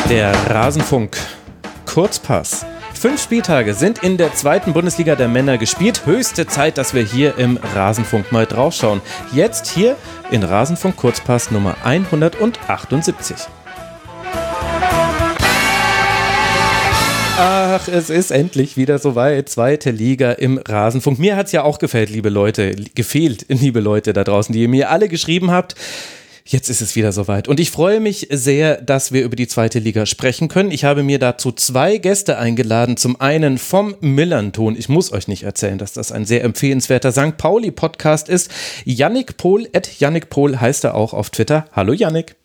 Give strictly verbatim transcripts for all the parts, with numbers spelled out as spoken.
Der Rasenfunk Kurzpass. Fünf Spieltage sind in der zweiten Bundesliga der Männer gespielt. Höchste Zeit, dass wir hier im Rasenfunk mal draufschauen. Jetzt hier in Rasenfunk Kurzpass Nummer hundertachtundsiebzig. Ach, es ist endlich wieder soweit. Zweite Liga im Rasenfunk. Mir hat es ja auch gefällt, liebe Leute, gefehlt, liebe Leute da draußen, die ihr mir alle geschrieben habt. Jetzt ist es wieder soweit und ich freue mich sehr, dass wir über die zweite Liga sprechen können. Ich habe mir dazu zwei Gäste eingeladen. Zum einen vom Millernton. Ich muss euch nicht erzählen, dass das ein sehr empfehlenswerter Sankt Pauli-Podcast ist. Yannick Pohl, at Yannick Pohl heißt er auch auf Twitter. Hallo Yannick.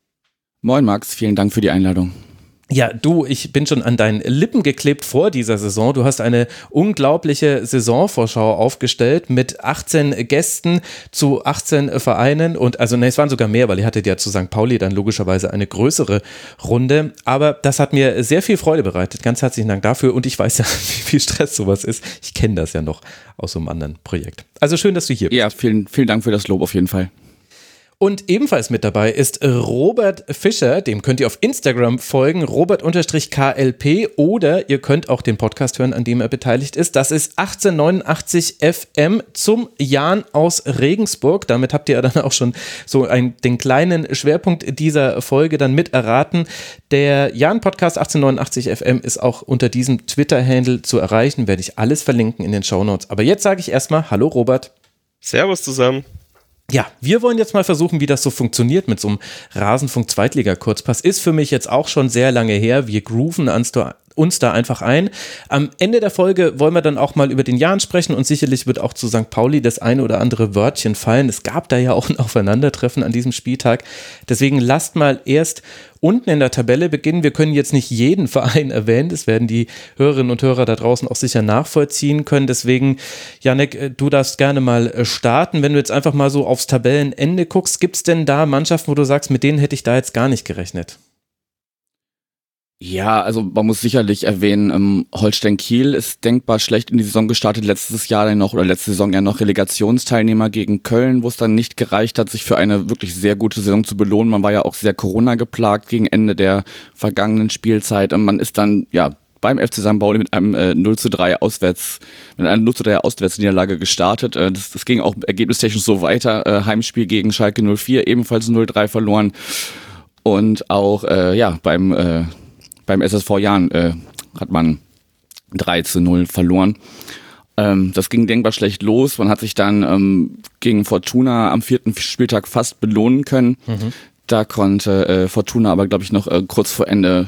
Moin Max, vielen Dank für die Einladung. Ja, du, ich bin schon an deinen Lippen geklebt vor dieser Saison. Du hast eine unglaubliche Saisonvorschau aufgestellt mit achtzehn Gästen zu achtzehn Vereinen und also ne, es waren sogar mehr, weil ihr hattet ja zu Sankt Pauli dann logischerweise eine größere Runde, aber das hat mir sehr viel Freude bereitet. Ganz herzlichen Dank dafür und ich weiß ja, wie viel Stress sowas ist. Ich kenne das ja noch aus so einem anderen Projekt. Also schön, dass du hier bist. Ja, vielen, vielen Dank für das Lob auf jeden Fall. Und ebenfalls mit dabei ist Robert Fischer, dem könnt ihr auf Instagram folgen, Robert-K L P, oder ihr könnt auch den Podcast hören, an dem er beteiligt ist. Das ist achtzehnhundertneunundachtzig F M zum Jan aus Regensburg. Damit habt ihr dann auch schon so ein, den kleinen Schwerpunkt dieser Folge dann mit erraten. Der Jan-Podcast achtzehnhundertneunundachtzig F M ist auch unter diesem Twitter-Handle zu erreichen, werde ich alles verlinken in den Shownotes. Aber jetzt sage ich erstmal Hallo Robert. Servus zusammen. Ja, wir wollen jetzt mal versuchen, wie das so funktioniert mit so einem Rasenfunk-Zweitliga-Kurzpass. Ist für mich jetzt auch schon sehr lange her. Wir grooven uns da einfach ein. Am Ende der Folge wollen wir dann auch mal über den Jan sprechen und sicherlich wird auch zu Sankt Pauli das eine oder andere Wörtchen fallen. Es gab da ja auch ein Aufeinandertreffen an diesem Spieltag. Deswegen lasst mal erst unten in der Tabelle beginnen. Wir können jetzt nicht jeden Verein erwähnen. Das werden die Hörerinnen und Hörer da draußen auch sicher nachvollziehen können. Deswegen, Yannick, du darfst gerne mal starten. Wenn du jetzt einfach mal so aufs Tabellenende guckst, gibt es denn da Mannschaften, wo du sagst, mit denen hätte ich da jetzt gar nicht gerechnet? Ja, also man muss sicherlich erwähnen, ähm, Holstein Kiel ist denkbar schlecht in die Saison gestartet, letztes Jahr dann noch oder letzte Saison ja noch Relegationsteilnehmer gegen Köln, wo es dann nicht gereicht hat, sich für eine wirklich sehr gute Saison zu belohnen. Man war ja auch sehr Corona geplagt gegen Ende der vergangenen Spielzeit und man ist dann ja beim F C Sankt Pauli mit einem äh, null zu drei Auswärts, mit einer null zu drei Auswärtsniederlage gestartet. Äh, das, das ging auch ergebnistechnisch so weiter. Äh, Heimspiel gegen Schalke null vier, ebenfalls null drei verloren und auch äh, ja beim äh, Beim S S V Jahren äh, hat man drei zu null verloren. Ähm, das ging denkbar schlecht los. Man hat sich dann ähm, gegen Fortuna am vierten Spieltag fast belohnen können. Mhm. Da konnte äh, Fortuna aber, glaube ich, noch äh, kurz vor Ende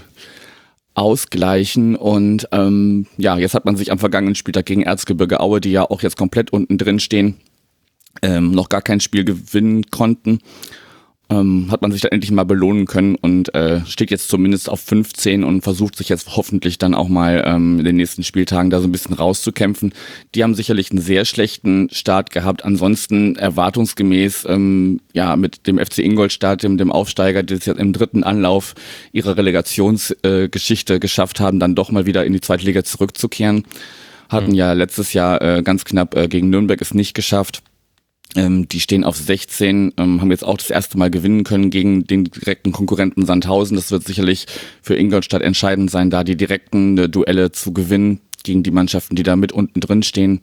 ausgleichen. Und ähm, ja, jetzt hat man sich am vergangenen Spieltag gegen Erzgebirge Aue, die ja auch jetzt komplett unten drin stehen, ähm, noch gar kein Spiel gewinnen konnten. Ähm, hat man sich dann endlich mal belohnen können und äh, steht jetzt zumindest auf fünfzehn und versucht sich jetzt hoffentlich dann auch mal ähm, in den nächsten Spieltagen da so ein bisschen rauszukämpfen. Die haben sicherlich einen sehr schlechten Start gehabt. Ansonsten erwartungsgemäß ähm, ja mit dem F C Ingolstadt, dem, dem Aufsteiger, die es jetzt im dritten Anlauf ihrer Relegationsgeschichte äh, geschafft haben, dann doch mal wieder in die zweite Liga zurückzukehren. Hatten mhm. ja letztes Jahr äh, ganz knapp äh, gegen Nürnberg es nicht geschafft. Ähm, die stehen auf sechzehn, ähm, haben jetzt auch das erste Mal gewinnen können gegen den direkten Konkurrenten Sandhausen. Das wird sicherlich für Ingolstadt entscheidend sein, da die direkten äh, Duelle zu gewinnen gegen die Mannschaften, die da mit unten drin stehen.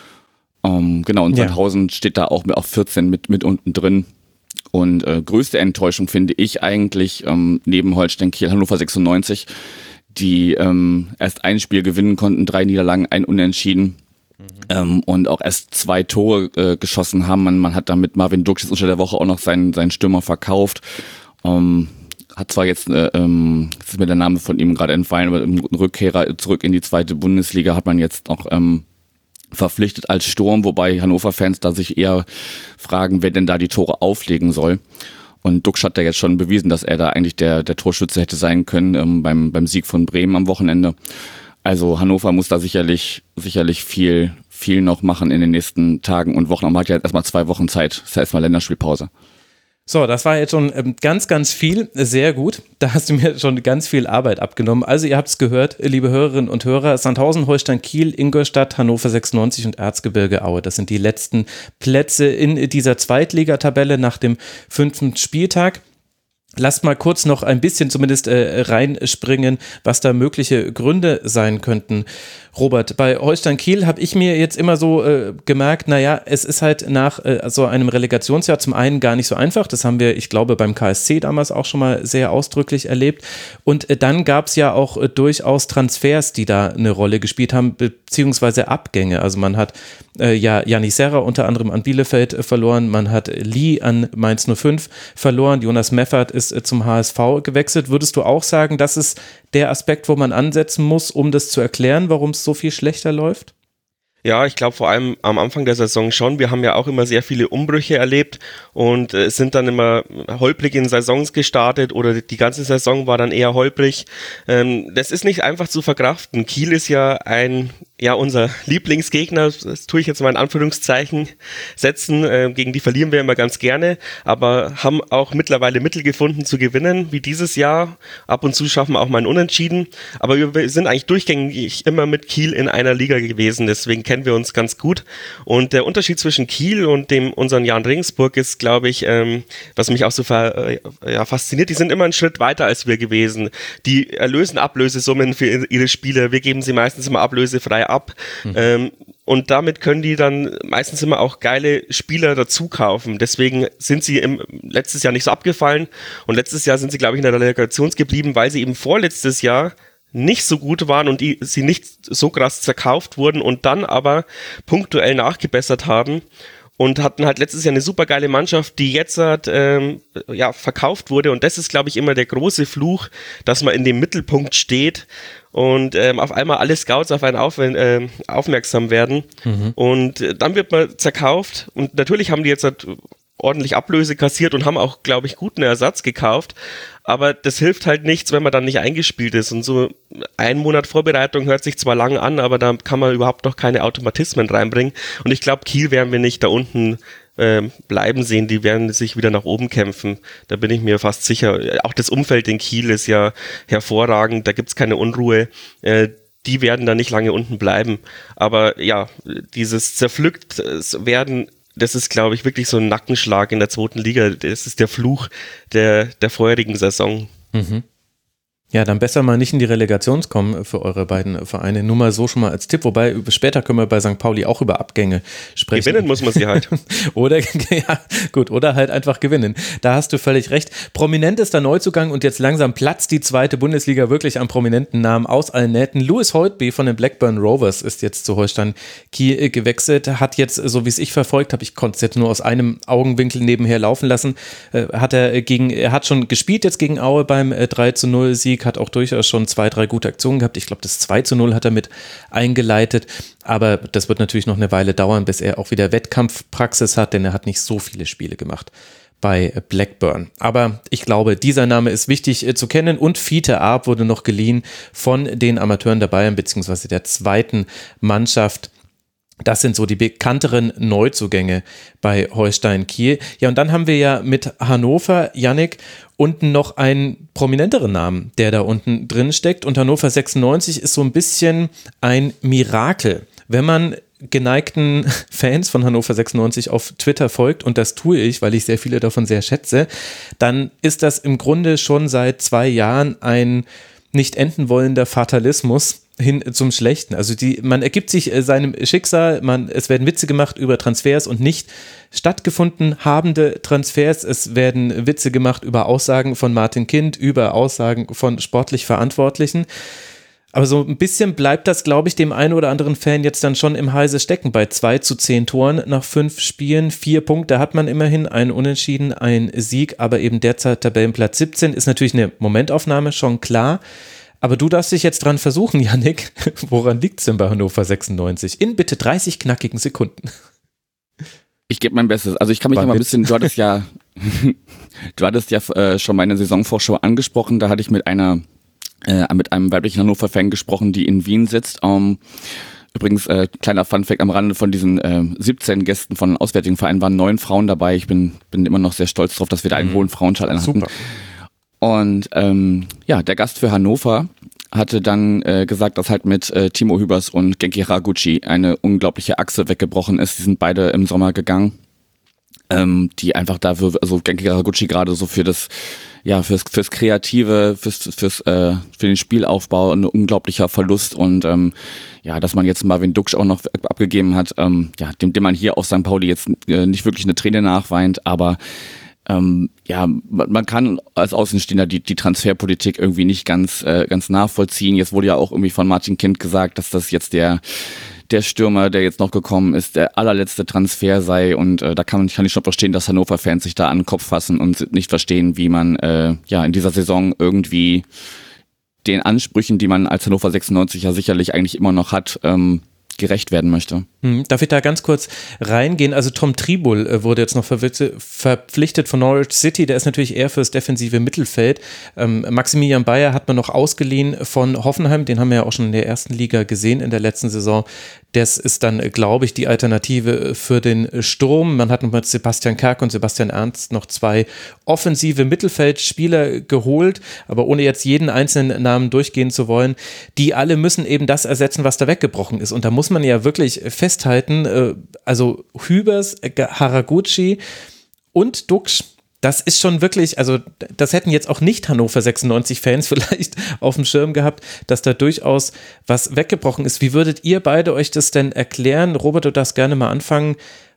Ähm, genau, und ja. Sandhausen steht da auch mit auf vierzehn mit, mit unten drin. Und äh, größte Enttäuschung finde ich eigentlich ähm, neben Holstein Kiel Hannover sechsundneunzig, die ähm, erst ein Spiel gewinnen konnten, drei Niederlagen, ein Unentschieden. Mhm. Ähm, und auch erst zwei Tore äh, geschossen haben. Man, man hat da mit Marvin Duksch jetzt unter der Woche auch noch seinen, seinen Stürmer verkauft. Ähm, hat zwar jetzt, äh, ähm, jetzt ist mir der Name von ihm gerade entfallen, aber im Rückkehrer zurück in die zweite Bundesliga hat man jetzt noch ähm, verpflichtet als Sturm, wobei Hannover-Fans da sich eher fragen, wer denn da die Tore auflegen soll. Und Duksch hat ja jetzt schon bewiesen, dass er da eigentlich der, der Torschütze hätte sein können ähm, beim, beim Sieg von Bremen am Wochenende. Also Hannover muss da sicherlich sicherlich viel viel noch machen in den nächsten Tagen und Wochen. Man hat ja jetzt erstmal zwei Wochen Zeit. Das ist ja erstmal Länderspielpause. So, das war jetzt schon ganz, ganz viel, sehr gut. Da hast du mir schon ganz viel Arbeit abgenommen. Also ihr habt es gehört, liebe Hörerinnen und Hörer, Sandhausen, Holstein Kiel, Ingolstadt, Hannover sechsundneunzig und Erzgebirge Aue. Das sind die letzten Plätze in dieser Zweitligatabelle nach dem fünften Spieltag. Lasst mal kurz noch ein bisschen zumindest äh, reinspringen, was da mögliche Gründe sein könnten. Robert, bei Holstein Kiel habe ich mir jetzt immer so äh, gemerkt, naja, es ist halt nach äh, so einem Relegationsjahr zum einen gar nicht so einfach, das haben wir, ich glaube, beim K S C damals auch schon mal sehr ausdrücklich erlebt und äh, dann gab es ja auch äh, durchaus Transfers, die da eine Rolle gespielt haben, beziehungsweise Abgänge, also man hat äh, ja Janni Serra unter anderem an Bielefeld äh, verloren, man hat Lee an Mainz null fünf verloren, Jonas Meffert ist äh, zum H S V gewechselt. Würdest du auch sagen, das ist der Aspekt, wo man ansetzen muss, um das zu erklären, warum es so viel schlechter läuft? Ja, ich glaube vor allem am Anfang der Saison schon. Wir haben ja auch immer sehr viele Umbrüche erlebt und äh, sind dann immer holprig in Saisons gestartet oder die ganze Saison war dann eher holprig. Ähm, das ist nicht einfach zu verkraften. Kiel ist ja ein, ja unser Lieblingsgegner, das tue ich jetzt mal in Anführungszeichen setzen. Äh, gegen die verlieren wir immer ganz gerne, aber haben auch mittlerweile Mittel gefunden zu gewinnen, wie dieses Jahr. Ab und zu schaffen wir auch mal ein Unentschieden, aber wir sind eigentlich durchgängig immer mit Kiel in einer Liga gewesen, deswegen kennen wir uns ganz gut. Und der Unterschied zwischen Kiel und dem unseren Jan Regensburg ist, glaube ich, ähm, was mich auch so ver, äh, ja, fasziniert, die sind immer einen Schritt weiter als wir gewesen. Die erlösen Ablösesummen für ihre Spieler. Wir geben sie meistens immer ablösefrei ab. Mhm. Ähm, und damit können die dann meistens immer auch geile Spieler dazu kaufen. Deswegen sind sie im, letztes Jahr nicht so abgefallen. Und letztes Jahr sind sie, glaube ich, in der Relegation geblieben, weil sie eben vorletztes Jahr nicht so gut waren und die, sie nicht so krass zerkauft wurden und dann aber punktuell nachgebessert haben und hatten halt letztes Jahr eine super geile Mannschaft, die jetzt halt, ähm, ja, verkauft wurde und das ist, glaube ich, immer der große Fluch, dass man in dem Mittelpunkt steht und ähm, auf einmal alle Scouts auf einen auf, äh, aufmerksam werden mhm. und äh, dann wird man zerkauft und natürlich haben die jetzt halt ordentlich Ablöse kassiert und haben auch, glaube ich, guten Ersatz gekauft. Aber das hilft halt nichts, wenn man dann nicht eingespielt ist. Und so ein Monat Vorbereitung hört sich zwar lang an, aber da kann man überhaupt noch keine Automatismen reinbringen. Und ich glaube, Kiel werden wir nicht da unten äh, bleiben sehen. Die werden sich wieder nach oben kämpfen. Da bin ich mir fast sicher. Auch das Umfeld in Kiel ist ja hervorragend. Da gibt's keine Unruhe. Äh, die werden da nicht lange unten bleiben. Aber ja, dieses zerpflückt werden, das ist, glaube ich, wirklich so ein Nackenschlag in der zweiten Liga. Das ist der Fluch der, der vorherigen Saison. Mhm. Ja, dann besser mal nicht in die Relegation kommen für eure beiden Vereine. Nur mal so schon mal als Tipp. Wobei, später können wir bei Sankt Pauli auch über Abgänge sprechen. Gewinnen muss man sie halt. Oder, ja, gut, oder halt einfach gewinnen. Da hast du völlig recht. Prominentester Neuzugang und jetzt langsam platzt die zweite Bundesliga wirklich an prominenten Namen aus allen Nähten. Louis Holtby von den Blackburn Rovers ist jetzt zu Holstein Kiel gewechselt. Hat jetzt, so wie es ich verfolgt habe, ich konnte es jetzt nur aus einem Augenwinkel nebenher laufen lassen, hat er gegen, er hat schon gespielt jetzt gegen Aue beim drei zu null Sieg, hat auch durchaus schon zwei, drei gute Aktionen gehabt. Ich glaube, das zwei zu null hat er mit eingeleitet, aber das wird natürlich noch eine Weile dauern, bis er auch wieder Wettkampfpraxis hat, denn er hat nicht so viele Spiele gemacht bei Blackburn. Aber ich glaube, dieser Name ist wichtig äh, zu kennen und Fiete Arp wurde noch geliehen von den Amateuren der Bayern beziehungsweise der zweiten Mannschaft. Das sind so die bekannteren Neuzugänge bei Holstein Kiel. Ja, und dann haben wir ja mit Hannover, Yannick, unten noch einen prominenteren Namen, der da unten drin steckt. Und Hannover sechsundneunzig ist so ein bisschen ein Mirakel. Wenn man geneigten Fans von Hannover sechsundneunzig auf Twitter folgt, und das tue ich, weil ich sehr viele davon sehr schätze, dann ist das im Grunde schon seit zwei Jahren ein nicht enden wollender Fatalismus hin zum Schlechten. Also die, man ergibt sich äh, seinem Schicksal, man, es werden Witze gemacht über Transfers und nicht stattgefunden habende Transfers. Es werden Witze gemacht über Aussagen von Martin Kind, über Aussagen von sportlich Verantwortlichen. Aber so ein bisschen bleibt das, glaube ich, dem einen oder anderen Fan jetzt dann schon im Halse stecken. Bei zwei zu zehn Toren nach fünf Spielen, vier Punkte hat man immerhin, ein Unentschieden, ein Sieg, aber eben derzeit Tabellenplatz siebzehn, ist natürlich eine Momentaufnahme, schon klar. Aber du darfst dich jetzt dran versuchen, Yannick. Woran liegt es denn bei Hannover sechsundneunzig? In bitte dreißig knackigen Sekunden. Ich gebe mein Bestes. Also ich kann mich noch mal ein bisschen, du hattest ja, du hattest ja äh, schon meine Saisonvorschau angesprochen. Da hatte ich mit einer, äh, mit einem weiblichen Hannover-Fan gesprochen, die in Wien sitzt. Um, übrigens, äh, kleiner Funfact am Rande, von diesen äh, siebzehn Gästen von Auswärtigen Vereinen waren neun Frauen dabei. Ich bin, bin immer noch sehr stolz drauf, dass wir da einen mhm. hohen Frauenteil hatten. Super. Und ähm, ja, der Gast für Hannover hatte dann äh, gesagt, dass halt mit äh, Timo Hübers und Genki Haraguchi eine unglaubliche Achse weggebrochen ist. Die sind beide im Sommer gegangen. ähm, die einfach dafür, also Genki Haraguchi gerade so für das, ja, fürs, fürs Kreative, fürs, fürs, äh, für den Spielaufbau ein unglaublicher Verlust und ähm, ja, dass man jetzt Marvin Duksch auch noch abgegeben hat, ähm, ja, dem, dem man hier auf Sankt Pauli jetzt äh, nicht wirklich eine Träne nachweint, aber ähm, ja, man, man kann als Außenstehender die, die Transferpolitik irgendwie nicht ganz, äh, ganz nachvollziehen. Jetzt wurde ja auch irgendwie von Martin Kind gesagt, dass das jetzt der der Stürmer, der jetzt noch gekommen ist, der allerletzte Transfer sei und äh, da kann, man, kann ich schon verstehen, dass Hannover-Fans sich da an den Kopf fassen und nicht verstehen, wie man äh, ja in dieser Saison irgendwie den Ansprüchen, die man als Hannover sechsundneunzig ja sicherlich eigentlich immer noch hat, ähm, gerecht werden möchte. Hm, darf ich da ganz kurz reingehen? Also Tom Tribul äh, wurde jetzt noch verpflichtet von Norwich City, der ist natürlich eher fürs defensive Mittelfeld. Ähm, Maximilian Bayer hat man noch ausgeliehen von Hoffenheim, den haben wir ja auch schon in der ersten Liga gesehen in der letzten Saison. Das ist dann, glaube ich, die Alternative für den Sturm. Man hat noch mit Sebastian Kerk und Sebastian Ernst noch zwei offensive Mittelfeldspieler geholt, aber ohne jetzt jeden einzelnen Namen durchgehen zu wollen, die alle müssen eben das ersetzen, was da weggebrochen ist. Und da muss man ja wirklich festhalten, also Hübers, Haraguchi und Duksch, das ist schon wirklich, also das hätten jetzt auch nicht Hannover sechsundneunzig-Fans vielleicht auf dem Schirm gehabt, dass da durchaus was weggebrochen ist. Wie würdet ihr beide euch das denn erklären? Robert, du darfst gerne mal anfangen.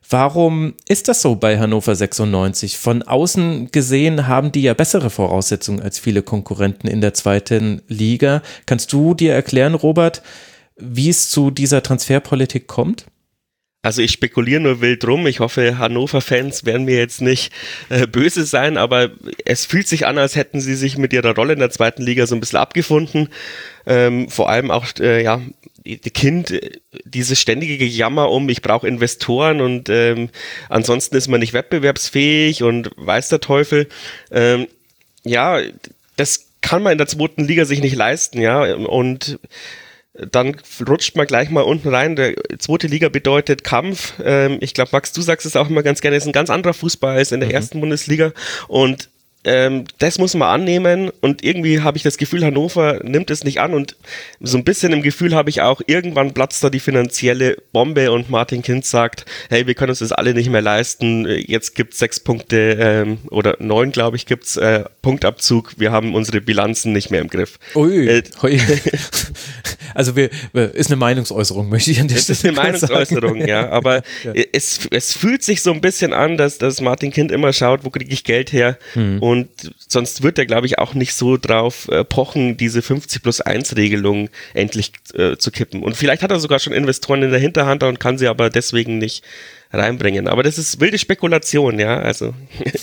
Warum ist das so bei Hannover sechsundneunzig? Von außen gesehen haben die ja bessere Voraussetzungen als viele Konkurrenten in der zweiten Liga. Kannst du dir erklären, Robert, wie es zu dieser Transferpolitik kommt? Also ich spekuliere nur wild rum. Ich hoffe, Hannover-Fans werden mir jetzt nicht äh, böse sein, aber es fühlt sich an, als hätten sie sich mit ihrer Rolle in der zweiten Liga so ein bisschen abgefunden. Ähm, vor allem auch, äh, ja, die Kind, dieses ständige Gejammer um, ich brauche Investoren und ähm, ansonsten ist man nicht wettbewerbsfähig und weiß der Teufel. Ähm, ja, das kann man in der zweiten Liga sich nicht leisten, ja, und dann rutscht man gleich mal unten rein. Der zweite Liga bedeutet Kampf. Ähm, ich glaube, Max, du sagst es auch immer ganz gerne, es ist ein ganz anderer Fußball als in der mhm. ersten Bundesliga. Und ähm, das muss man annehmen. Und irgendwie habe ich das Gefühl, Hannover nimmt es nicht an. Und so ein bisschen im Gefühl habe ich auch, irgendwann platzt da die finanzielle Bombe und Martin Kind sagt, hey, wir können uns das alle nicht mehr leisten. Jetzt gibt es sechs Punkte ähm, oder neun, glaube ich, gibt es äh, Punktabzug. Wir haben unsere Bilanzen nicht mehr im Griff. Ui, äh, ui. Also wir, ist eine Meinungsäußerung, möchte ich an der Stelle sagen. Das ist eine Meinungsäußerung, ja, aber ja. Es, es fühlt sich so ein bisschen an, dass, dass Martin Kind immer schaut, wo kriege ich Geld her hm. und sonst wird er, glaube ich, auch nicht so drauf äh, pochen, diese fünfzig plus eins Regelung endlich äh, zu kippen. Und vielleicht hat er sogar schon Investoren in der Hinterhand und kann sie aber deswegen nicht reinbringen. Aber das ist wilde Spekulation, ja, also...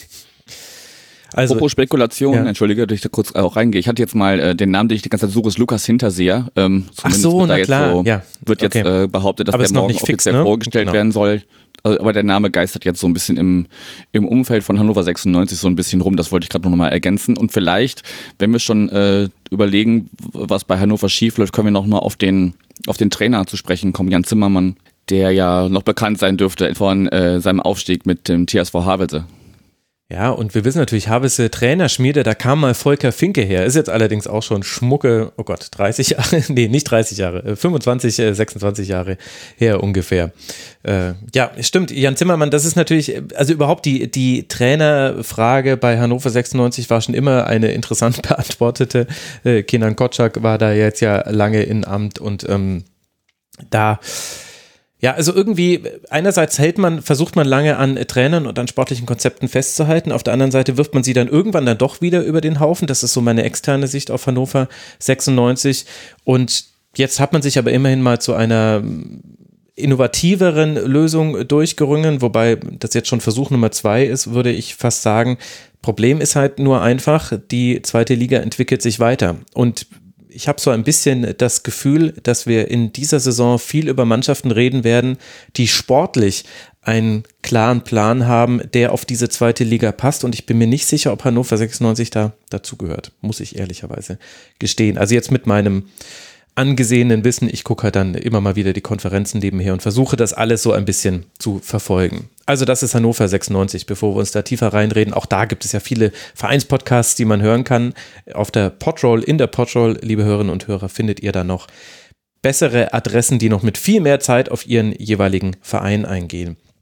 Also, Apropos Spekulation, ja. Entschuldige, dass ich da kurz auch reingehe. Ich hatte jetzt mal äh, den Namen, den ich die ganze Zeit suche, ist Lukas Hinterseher. Ähm, Ach so, na klar. So, ja. Wird jetzt okay. äh, behauptet, dass aber der morgen offiziell fix, ne? vorgestellt genau. werden soll. Aber der Name geistert jetzt so ein bisschen im, im Umfeld von Hannover sechsundneunzig so ein bisschen rum. Das wollte ich gerade noch mal ergänzen. Und vielleicht, wenn wir schon äh, überlegen, was bei Hannover schief läuft, können wir noch mal auf den, auf den Trainer zu sprechen kommen, Jan Zimmermann, der ja noch bekannt sein dürfte von äh, seinem Aufstieg mit dem T S V Havelse. Ja, und wir wissen natürlich, Havelse Trainerschmiede, da kam mal Volker Finke her, ist jetzt allerdings auch schon schmucke, oh Gott, dreißig Jahre, nee, nicht dreißig Jahre, fünfundzwanzig, sechsundzwanzig Jahre her ungefähr. Äh, ja, stimmt, Jan Zimmermann, das ist natürlich, also überhaupt die, die Trainerfrage bei Hannover sechsundneunzig war schon immer eine interessant beantwortete. Äh, Kenan Kotschak war da jetzt ja lange in Amt und ähm, da... Ja, also irgendwie, einerseits hält man, versucht man lange an Trainern und an sportlichen Konzepten festzuhalten, auf der anderen Seite wirft man sie dann irgendwann dann doch wieder über den Haufen, das ist so meine externe Sicht auf Hannover sechsundneunzig und jetzt hat man sich aber immerhin mal zu einer innovativeren Lösung durchgerungen, wobei das jetzt schon Versuch Nummer zwei ist, würde ich fast sagen. Problem ist halt nur einfach, die zweite Liga entwickelt sich weiter und ich habe so ein bisschen das Gefühl, dass wir in dieser Saison viel über Mannschaften reden werden, die sportlich einen klaren Plan haben, der auf diese zweite Liga passt und ich bin mir nicht sicher, ob Hannover sechsundneunzig da dazugehört, muss ich ehrlicherweise gestehen. Also jetzt mit meinem angesehenen Wissen, ich gucke halt dann immer mal wieder die Konferenzen nebenher und versuche das alles so ein bisschen zu verfolgen. Also das ist Hannover sechsundneunzig, bevor wir uns da tiefer reinreden. Auch da gibt es ja viele Vereinspodcasts, die man hören kann. Auf der Podroll, in der Podroll, liebe Hörerinnen und Hörer, findet ihr da noch bessere Adressen, die noch mit viel mehr Zeit auf ihren jeweiligen Verein eingehen.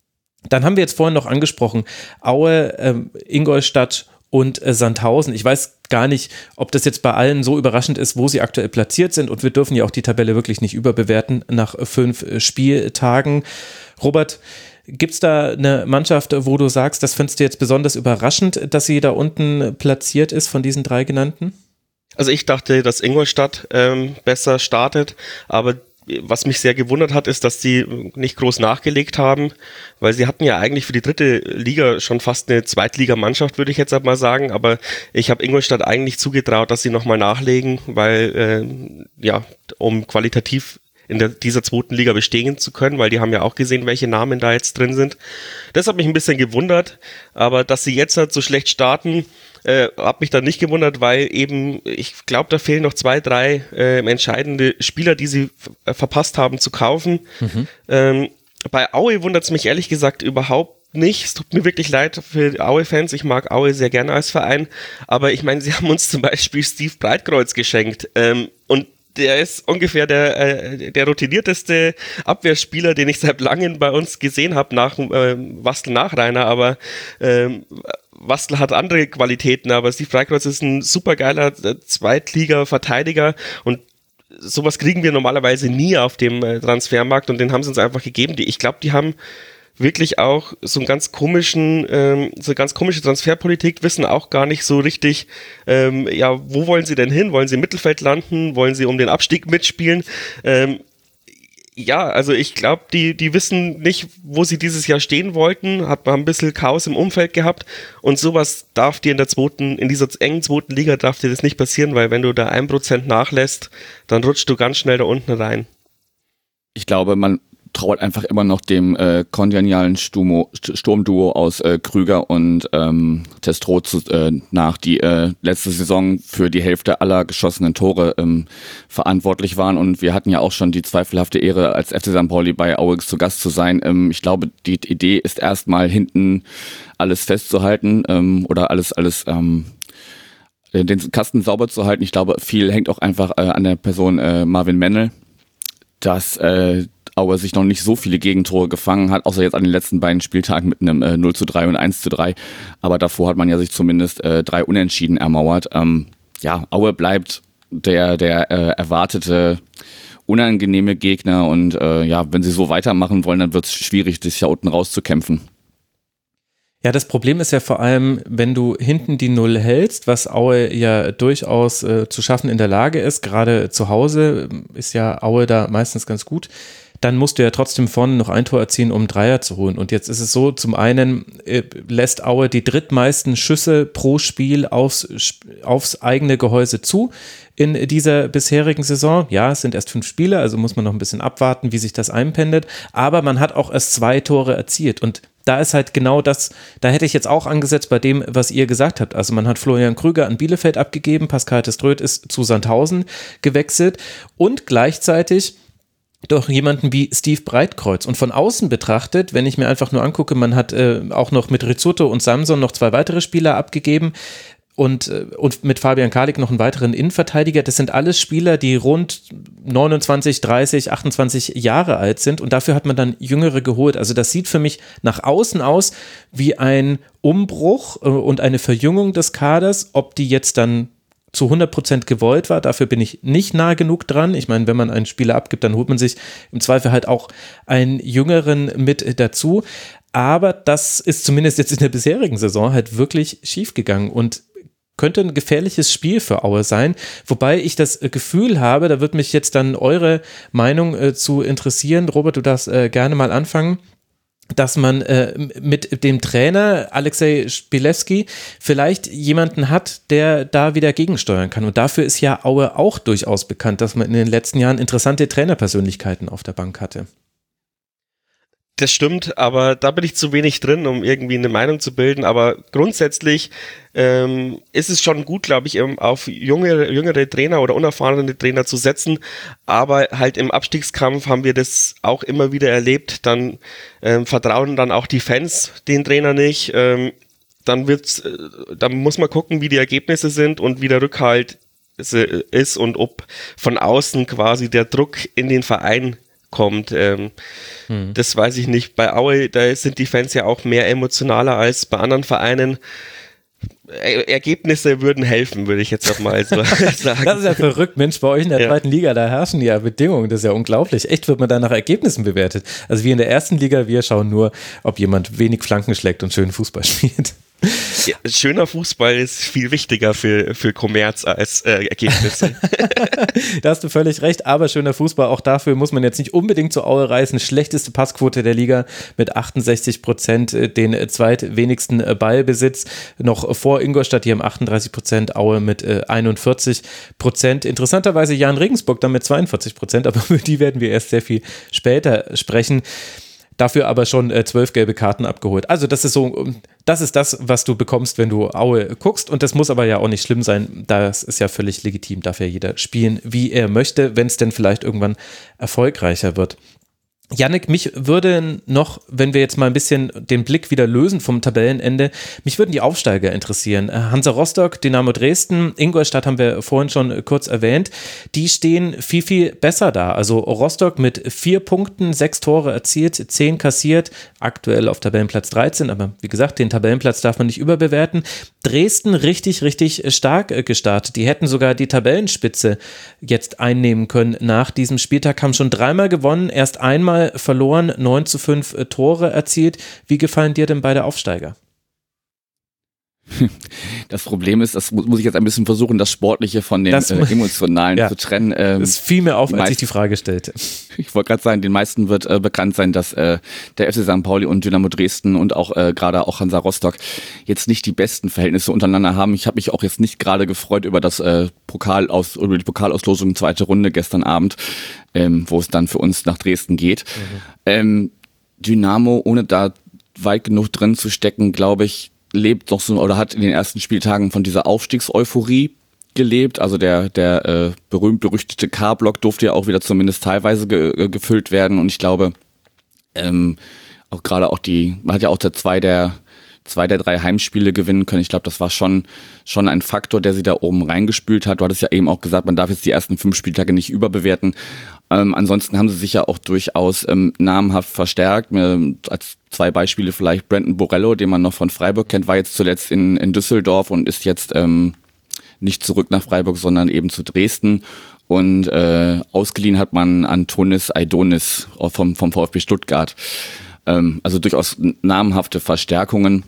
Dann haben wir jetzt vorhin noch angesprochen, Aue, ähm, Ingolstadt und äh, Sandhausen. Ich weiß gar nicht, ob das jetzt bei allen so überraschend ist, wo sie aktuell platziert sind, und wir dürfen ja auch die Tabelle wirklich nicht überbewerten nach fünf äh, Spieltagen. Robert, gibt es da eine Mannschaft, wo du sagst, das findest du jetzt besonders überraschend, dass sie da unten platziert ist von diesen drei genannten? Also ich dachte, dass Ingolstadt ähm, besser startet, aber was mich sehr gewundert hat, ist, dass die nicht groß nachgelegt haben, weil sie hatten ja eigentlich für die dritte Liga schon fast eine Zweitligamannschaft, würde ich jetzt mal sagen, aber ich habe Ingolstadt eigentlich zugetraut, dass sie nochmal nachlegen, weil, äh, ja, um qualitativ in der, dieser zweiten Liga bestehen zu können, weil die haben ja auch gesehen, welche Namen da jetzt drin sind. Das hat mich ein bisschen gewundert, aber dass sie jetzt halt so schlecht starten, Äh, hab mich dann nicht gewundert, weil eben, ich glaube, da fehlen noch zwei, drei äh, entscheidende Spieler, die sie f- verpasst haben zu kaufen. Mhm. Ähm, bei Aue wundert es mich ehrlich gesagt überhaupt nicht. Es tut mir wirklich leid für Aue-Fans. Ich mag Aue sehr gerne als Verein. Aber ich meine, sie haben uns zum Beispiel Steve Breitkreuz geschenkt. Ähm, und der ist ungefähr der, äh, der routinierteste Abwehrspieler, den ich seit langem bei uns gesehen habe, nach äh, Wastl Nachreiner. Aber ähm, Wastl hat andere Qualitäten, aber Steve Breitkreuz ist ein supergeiler Zweitliga-Verteidiger und sowas kriegen wir normalerweise nie auf dem Transfermarkt und den haben sie uns einfach gegeben. Die, ich glaube, die haben wirklich auch so einen ganz komischen, ähm, so eine ganz komische Transferpolitik, wissen auch gar nicht so richtig, ähm, ja, wo wollen sie denn hin? Wollen sie im Mittelfeld landen? Wollen sie um den Abstieg mitspielen? Ähm, Ja, also ich glaube, die, die wissen nicht, wo sie dieses Jahr stehen wollten, hat man ein bisschen Chaos im Umfeld gehabt und sowas darf dir in der zweiten, in dieser engen zweiten Liga darf dir das nicht passieren, weil wenn du da ein Prozent nachlässt, dann rutschst du ganz schnell da unten rein. Ich glaube, man traut einfach immer noch dem äh, kongenialen Stumo, Sturmduo aus äh, Krüger und ähm, Testro zu, äh, nach, die äh, letzte Saison für die Hälfte aller geschossenen Tore ähm, verantwortlich waren. Und wir hatten ja auch schon die zweifelhafte Ehre, als F C Sankt Pauli bei Aue zu Gast zu sein. Ähm, ich glaube, die Idee ist erstmal hinten alles festzuhalten ähm, oder alles, alles ähm, den Kasten sauber zu halten. Ich glaube, viel hängt auch einfach äh, an der Person äh, Marvin Mennel, dass äh, Aue sich noch nicht so viele Gegentore gefangen hat, außer jetzt an den letzten beiden Spieltagen mit einem äh, null zu drei und eins zu drei. Aber davor hat man ja sich zumindest äh, drei Unentschieden ermauert. Ähm, ja, Aue bleibt der, der äh, erwartete unangenehme Gegner und äh, ja, wenn sie so weitermachen wollen, dann wird es schwierig, das hier unten rauszukämpfen. Ja, das Problem ist ja vor allem, wenn du hinten die Null hältst, was Aue ja durchaus äh, zu schaffen in der Lage ist, gerade zu Hause ist ja Aue da meistens ganz gut, dann musst du ja trotzdem vorne noch ein Tor erzielen, um einen Dreier zu holen. Und jetzt ist es so, zum einen äh, lässt Aue die drittmeisten Schüsse pro Spiel aufs, aufs eigene Gehäuse zu in dieser bisherigen Saison. Ja, es sind erst fünf Spiele, also muss man noch ein bisschen abwarten, wie sich das einpendelt. Aber man hat auch erst zwei Tore erzielt und da ist halt genau das, da hätte ich jetzt auch angesetzt bei dem, was ihr gesagt habt. Also man hat Florian Krüger an Bielefeld abgegeben, Pascal Teströth ist zu Sandhausen gewechselt und gleichzeitig doch jemanden wie Steve Breitkreuz. Und von außen betrachtet, wenn ich mir einfach nur angucke, man hat äh, auch noch mit Rizzuto und Samson noch zwei weitere Spieler abgegeben und, äh, und mit Fabian Kalik noch einen weiteren Innenverteidiger. Das sind alles Spieler, die rund neunundzwanzig, dreißig, achtundzwanzig Jahre alt sind und dafür hat man dann Jüngere geholt. Also das sieht für mich nach außen aus wie ein Umbruch äh, und eine Verjüngung des Kaders. Ob die jetzt dann zu hundert Prozent gewollt war, dafür bin ich nicht nah genug dran. Ich meine, wenn man einen Spieler abgibt, dann holt man sich im Zweifel halt auch einen Jüngeren mit dazu. Aber das ist zumindest jetzt in der bisherigen Saison halt wirklich schief gegangen und könnte ein gefährliches Spiel für Aue sein, wobei ich das Gefühl habe, da wird mich jetzt dann eure Meinung äh, zu interessieren. Robert, du darfst äh, gerne mal anfangen, dass man äh, mit dem Trainer Alexei Spilewski vielleicht jemanden hat, der da wieder gegensteuern kann. Und dafür ist ja Aue auch durchaus bekannt, dass man in den letzten Jahren interessante Trainerpersönlichkeiten auf der Bank hatte. Das stimmt, aber da bin ich zu wenig drin, um irgendwie eine Meinung zu bilden. Aber grundsätzlich ähm, ist es schon gut, glaube ich, auf junge, jüngere Trainer oder unerfahrene Trainer zu setzen. Aber halt im Abstiegskampf haben wir das auch immer wieder erlebt. Dann ähm, vertrauen dann auch die Fans den Trainer nicht. Ähm, dann wird's, äh, dann muss man gucken, wie die Ergebnisse sind und wie der Rückhalt ist und ob von außen quasi der Druck in den Verein kommt. Ähm, hm. Das weiß ich nicht. Bei Aue, da sind die Fans ja auch mehr emotionaler als bei anderen Vereinen. Er- Ergebnisse würden helfen, würde ich jetzt auch mal so sagen. Das ist ja verrückt, Mensch, bei euch in der Ja. zweiten Liga, da herrschen ja Bedingungen, das ist ja unglaublich. Echt wird man da nach Ergebnissen bewertet. Also wir in der ersten Liga, wir schauen nur, ob jemand wenig Flanken schlägt und schön Fußball spielt. Ja, schöner Fußball ist viel wichtiger für, für Kommerz als äh, Ergebnisse. Da hast du völlig recht, aber schöner Fußball, auch dafür muss man jetzt nicht unbedingt zur Aue reisen. Schlechteste Passquote der Liga mit achtundsechzig Prozent, den zweitwenigsten Ballbesitz, noch vor Ingolstadt, die haben achtunddreißig Prozent, Aue mit einundvierzig Prozent. Interessanterweise Jan Regensburg dann mit zweiundvierzig Prozent, aber über die werden wir erst sehr viel später sprechen. Dafür aber schon äh, zwölf gelbe Karten abgeholt. Also das ist so, das ist das, was du bekommst, wenn du Aue guckst. Und das muss aber ja auch nicht schlimm sein. Das ist ja völlig legitim. Darf ja jeder spielen, wie er möchte, wenn es denn vielleicht irgendwann erfolgreicher wird. Jannik, mich würde noch, wenn wir jetzt mal ein bisschen den Blick wieder lösen vom Tabellenende, mich würden die Aufsteiger interessieren. Hansa Rostock, Dynamo Dresden, Ingolstadt haben wir vorhin schon kurz erwähnt, die stehen viel, viel besser da. Also Rostock mit vier Punkten, sechs Tore erzielt, zehn kassiert, aktuell auf Tabellenplatz dreizehn, aber wie gesagt, den Tabellenplatz darf man nicht überbewerten. Dresden richtig, richtig stark gestartet. Die hätten sogar die Tabellenspitze jetzt einnehmen können nach diesem Spieltag, haben schon dreimal gewonnen, erst einmal verloren, neun zu fünf Tore erzielt. Wie gefallen dir denn beide Aufsteiger? Das Problem ist, das muss ich jetzt ein bisschen versuchen, das Sportliche von dem Das- äh, Emotionalen Ja. zu trennen. Ähm, Es fiel mir auf, als meist- ich die Frage stellte. Ich wollte gerade sagen, den meisten wird äh, bekannt sein, dass äh, der F C Sankt Pauli und Dynamo Dresden und auch äh, gerade auch Hansa Rostock jetzt nicht die besten Verhältnisse untereinander haben. Ich habe mich auch jetzt nicht gerade gefreut über das äh, Pokal aus, über die Pokalauslosung zweite Runde gestern Abend, ähm, wo es dann für uns nach Dresden geht. Mhm. Ähm, Dynamo, ohne da weit genug drin zu stecken, glaube ich, lebt doch so oder hat in den ersten Spieltagen von dieser Aufstiegseuphorie gelebt. Also der der äh, berühmt-berüchtigte K-Block durfte ja auch wieder zumindest teilweise ge äh, gefüllt werden. Und ich glaube, ähm, auch gerade auch die, man hat ja auch der zwei der zwei der drei Heimspiele gewinnen können. Ich glaube, das war schon schon ein Faktor, der sie da oben reingespült hat. Du hattest ja eben auch gesagt, man darf jetzt die ersten fünf Spieltage nicht überbewerten. Ähm, ansonsten haben sie sich ja auch durchaus ähm, namhaft verstärkt. Ähm, als zwei Beispiele vielleicht Brandon Borello, den man noch von Freiburg kennt, war jetzt zuletzt in, in Düsseldorf und ist jetzt ähm, nicht zurück nach Freiburg, sondern eben zu Dresden. Und äh, ausgeliehen hat man Antonis Aidonis vom, vom VfB Stuttgart. Ähm, also durchaus namhafte Verstärkungen.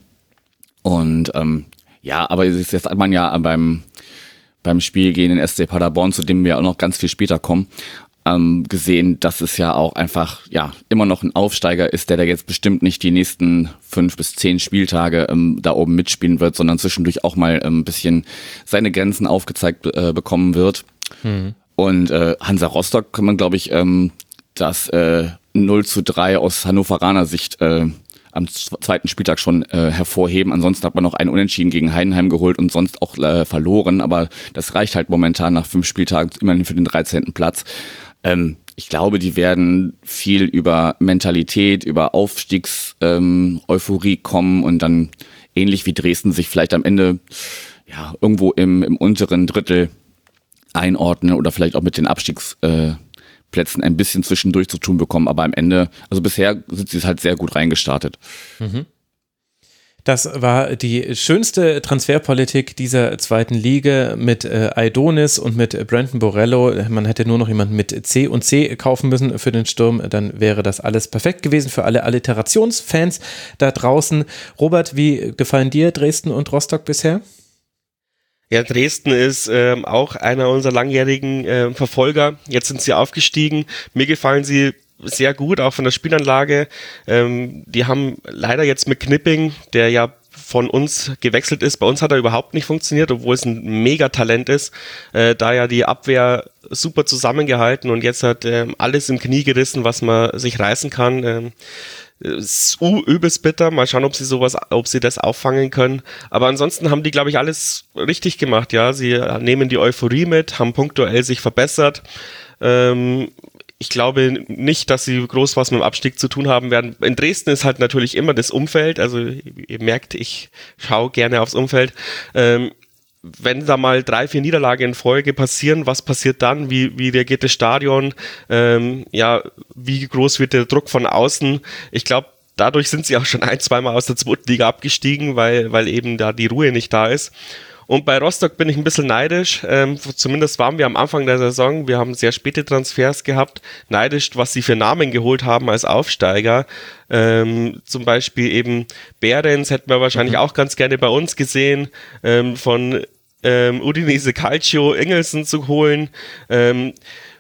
Und ähm, ja, aber jetzt hat man ja beim, beim Spiel gegen den S C Paderborn, zu dem wir auch noch ganz viel später kommen, ähm, gesehen, dass es ja auch einfach ja immer noch ein Aufsteiger ist, der da jetzt bestimmt nicht die nächsten fünf bis zehn Spieltage ähm, da oben mitspielen wird, sondern zwischendurch auch mal ein ähm, bisschen seine Grenzen aufgezeigt äh, bekommen wird. Hm. Und äh, Hansa Rostock kann man, glaube ich, ähm, das äh, null zu drei aus Hannoveraner Sicht äh, am zweiten Spieltag schon äh, hervorheben. Ansonsten hat man noch einen Unentschieden gegen Heidenheim geholt und sonst auch äh, verloren. Aber das reicht halt momentan nach fünf Spieltagen immerhin für den dreizehnten Platz. Ähm, ich glaube, die werden viel über Mentalität, über Aufstiegs-Euphorie ähm, kommen und dann ähnlich wie Dresden sich vielleicht am Ende ja irgendwo im, im unteren Drittel einordnen oder vielleicht auch mit den Abstiegsplätzen äh, ein bisschen zwischendurch zu tun bekommen. Aber am Ende, also bisher sind sie halt sehr gut reingestartet. Mhm. Das war die schönste Transferpolitik dieser zweiten Liga mit äh, Aidonis und mit Brandon Borello. Man hätte nur noch jemanden mit C und C kaufen müssen für den Sturm. Dann wäre das alles perfekt gewesen für alle Alliterationsfans da draußen. Robert, wie gefallen dir Dresden und Rostock bisher? Ja, Dresden ist ähm, auch einer unserer langjährigen äh, Verfolger. Jetzt sind sie aufgestiegen. Mir gefallen sie sehr gut, auch von der Spielanlage. Ähm, die haben leider jetzt mit Knipping, der ja von uns gewechselt ist. Bei uns hat er überhaupt nicht funktioniert, obwohl es ein Megatalent ist. Äh, da ja die Abwehr super zusammengehalten und jetzt hat ähm, alles im Knie gerissen, was man sich reißen kann. Ähm, ist uh, übelst bitter. Mal schauen, ob sie sowas, ob sie das auffangen können. Aber ansonsten haben die, glaube ich, alles richtig gemacht. Ja, sie nehmen die Euphorie mit, haben punktuell sich verbessert. Ähm, ich glaube nicht, dass sie groß was mit dem Abstieg zu tun haben werden. In Dresden ist halt natürlich immer das Umfeld. Also ihr merkt, ich schaue gerne aufs Umfeld. Ähm, wenn da mal drei, vier Niederlagen in Folge passieren, was passiert dann? Wie, wie reagiert das Stadion? Ähm, ja, wie groß wird der Druck von außen? Ich glaube, dadurch sind sie auch schon ein, zweimal aus der zweiten Liga abgestiegen, weil, weil eben da die Ruhe nicht da ist. Und bei Rostock bin ich ein bisschen neidisch, ähm, zumindest waren wir am Anfang der Saison, wir haben sehr späte Transfers gehabt, neidisch, was sie für Namen geholt haben als Aufsteiger. Ähm, zum Beispiel eben Behrens hätten wir wahrscheinlich mhm. auch ganz gerne bei uns gesehen, ähm, von ähm, Udinese Calcio Engelsen zu holen. Ähm,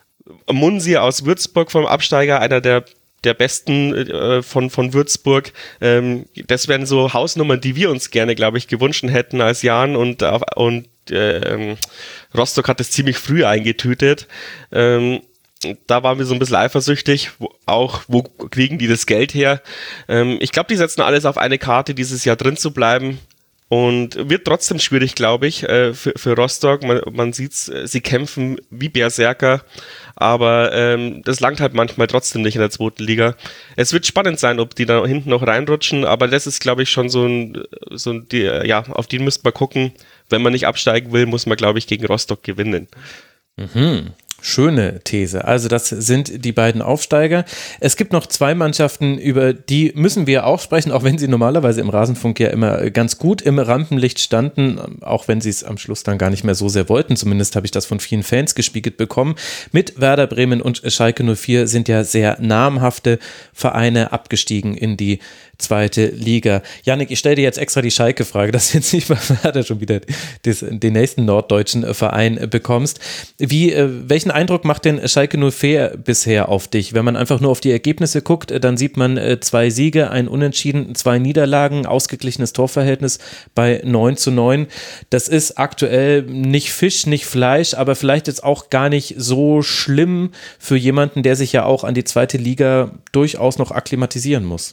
Munsi aus Würzburg vom Absteiger, einer der der besten äh, von, von Würzburg. Ähm, das wären so Hausnummern, die wir uns gerne, glaube ich, gewünscht hätten als Jan und, und äh, Rostock hat es ziemlich früh eingetütet. Ähm, da waren wir so ein bisschen eifersüchtig, wo, auch wo kriegen die das Geld her? Ähm, ich glaube, die setzen alles auf eine Karte, dieses Jahr drin zu bleiben. Und wird trotzdem schwierig, glaube ich, äh, für, für Rostock. Man, man sieht's, sie kämpfen wie Berserker, aber ähm, das langt halt manchmal trotzdem nicht in der zweiten Liga. Es wird spannend sein, ob die da hinten noch reinrutschen, aber das ist, glaube ich, schon so ein, so ein, die, ja, auf die müsste man gucken. Wenn man nicht absteigen will, muss man, glaube ich, gegen Rostock gewinnen. Mhm. Schöne These. Also das sind die beiden Aufsteiger. Es gibt noch zwei Mannschaften, über die müssen wir auch sprechen, auch wenn sie normalerweise im Rasenfunk ja immer ganz gut im Rampenlicht standen, auch wenn sie es am Schluss dann gar nicht mehr so sehr wollten. Zumindest habe ich das von vielen Fans gespiegelt bekommen. Mit Werder Bremen und Schalke null vier sind ja sehr namhafte Vereine abgestiegen in die zweite Liga. Jannik, ich stelle dir jetzt extra die Schalke-Frage, dass du jetzt nicht bei Werder schon wieder des, den nächsten norddeutschen Verein bekommst. Wie, äh, welchen Eindruck macht denn Schalke null vier bisher auf dich? Wenn man einfach nur auf die Ergebnisse guckt, dann sieht man äh, zwei Siege, ein Unentschieden, zwei Niederlagen, ausgeglichenes Torverhältnis bei neun zu neun. Das ist aktuell nicht Fisch, nicht Fleisch, aber vielleicht jetzt auch gar nicht so schlimm für jemanden, der sich ja auch an die zweite Liga durchaus noch akklimatisieren muss.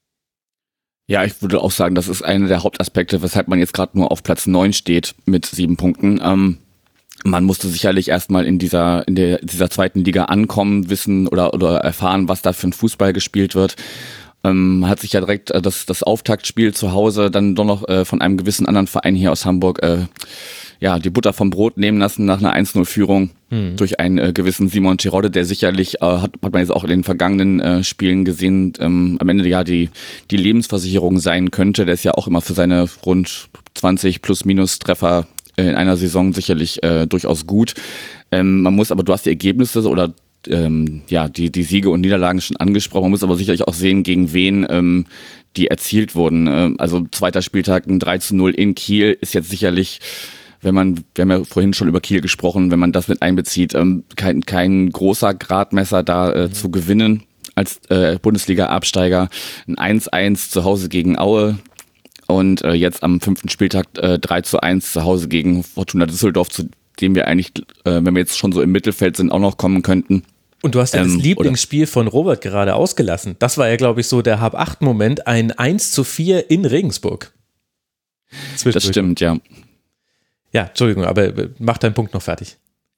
Ja, ich würde auch sagen, das ist einer der Hauptaspekte, weshalb man jetzt gerade nur auf Platz neun steht mit sieben Punkten. Ähm, man musste sicherlich erstmal in dieser in der dieser zweiten Liga ankommen, wissen oder oder erfahren, was da für ein Fußball gespielt wird. Ähm, man hat sich ja direkt äh, das das Auftaktspiel zu Hause dann doch noch äh, von einem gewissen anderen Verein hier aus Hamburg äh, ja die Butter vom Brot nehmen lassen nach einer eins null Führung hm. durch einen äh, gewissen Simon Terodde, der sicherlich, äh, hat, hat man jetzt auch in den vergangenen äh, Spielen gesehen, ähm, am Ende ja die die Lebensversicherung sein könnte. Der ist ja auch immer für seine rund zwanzig plus minus Treffer äh, in einer Saison sicherlich äh, durchaus gut. Ähm, man muss aber, du hast die Ergebnisse oder ähm, ja die die Siege und Niederlagen schon angesprochen. Man muss aber sicherlich auch sehen, gegen wen ähm, die erzielt wurden. Ähm, also zweiter Spieltag ein drei zu null in Kiel ist jetzt sicherlich, wenn man, wir haben ja vorhin schon über Kiel gesprochen, wenn man das mit einbezieht, ähm, kein, kein großer Gradmesser da äh, mhm. zu gewinnen als äh, Bundesliga-Absteiger. Ein eins eins zu Hause gegen Aue und äh, jetzt am fünften Spieltag äh, drei zu eins zu Hause gegen Fortuna Düsseldorf, zu dem wir eigentlich, äh, wenn wir jetzt schon so im Mittelfeld sind, auch noch kommen könnten. Und du hast ja ähm, das Lieblingsspiel von Robert gerade ausgelassen. Das war ja, glaube ich, so der Hab-acht-Moment, ein eins zu vier in Regensburg. Das stimmt, ja. Ja, Entschuldigung, aber mach deinen Punkt noch fertig.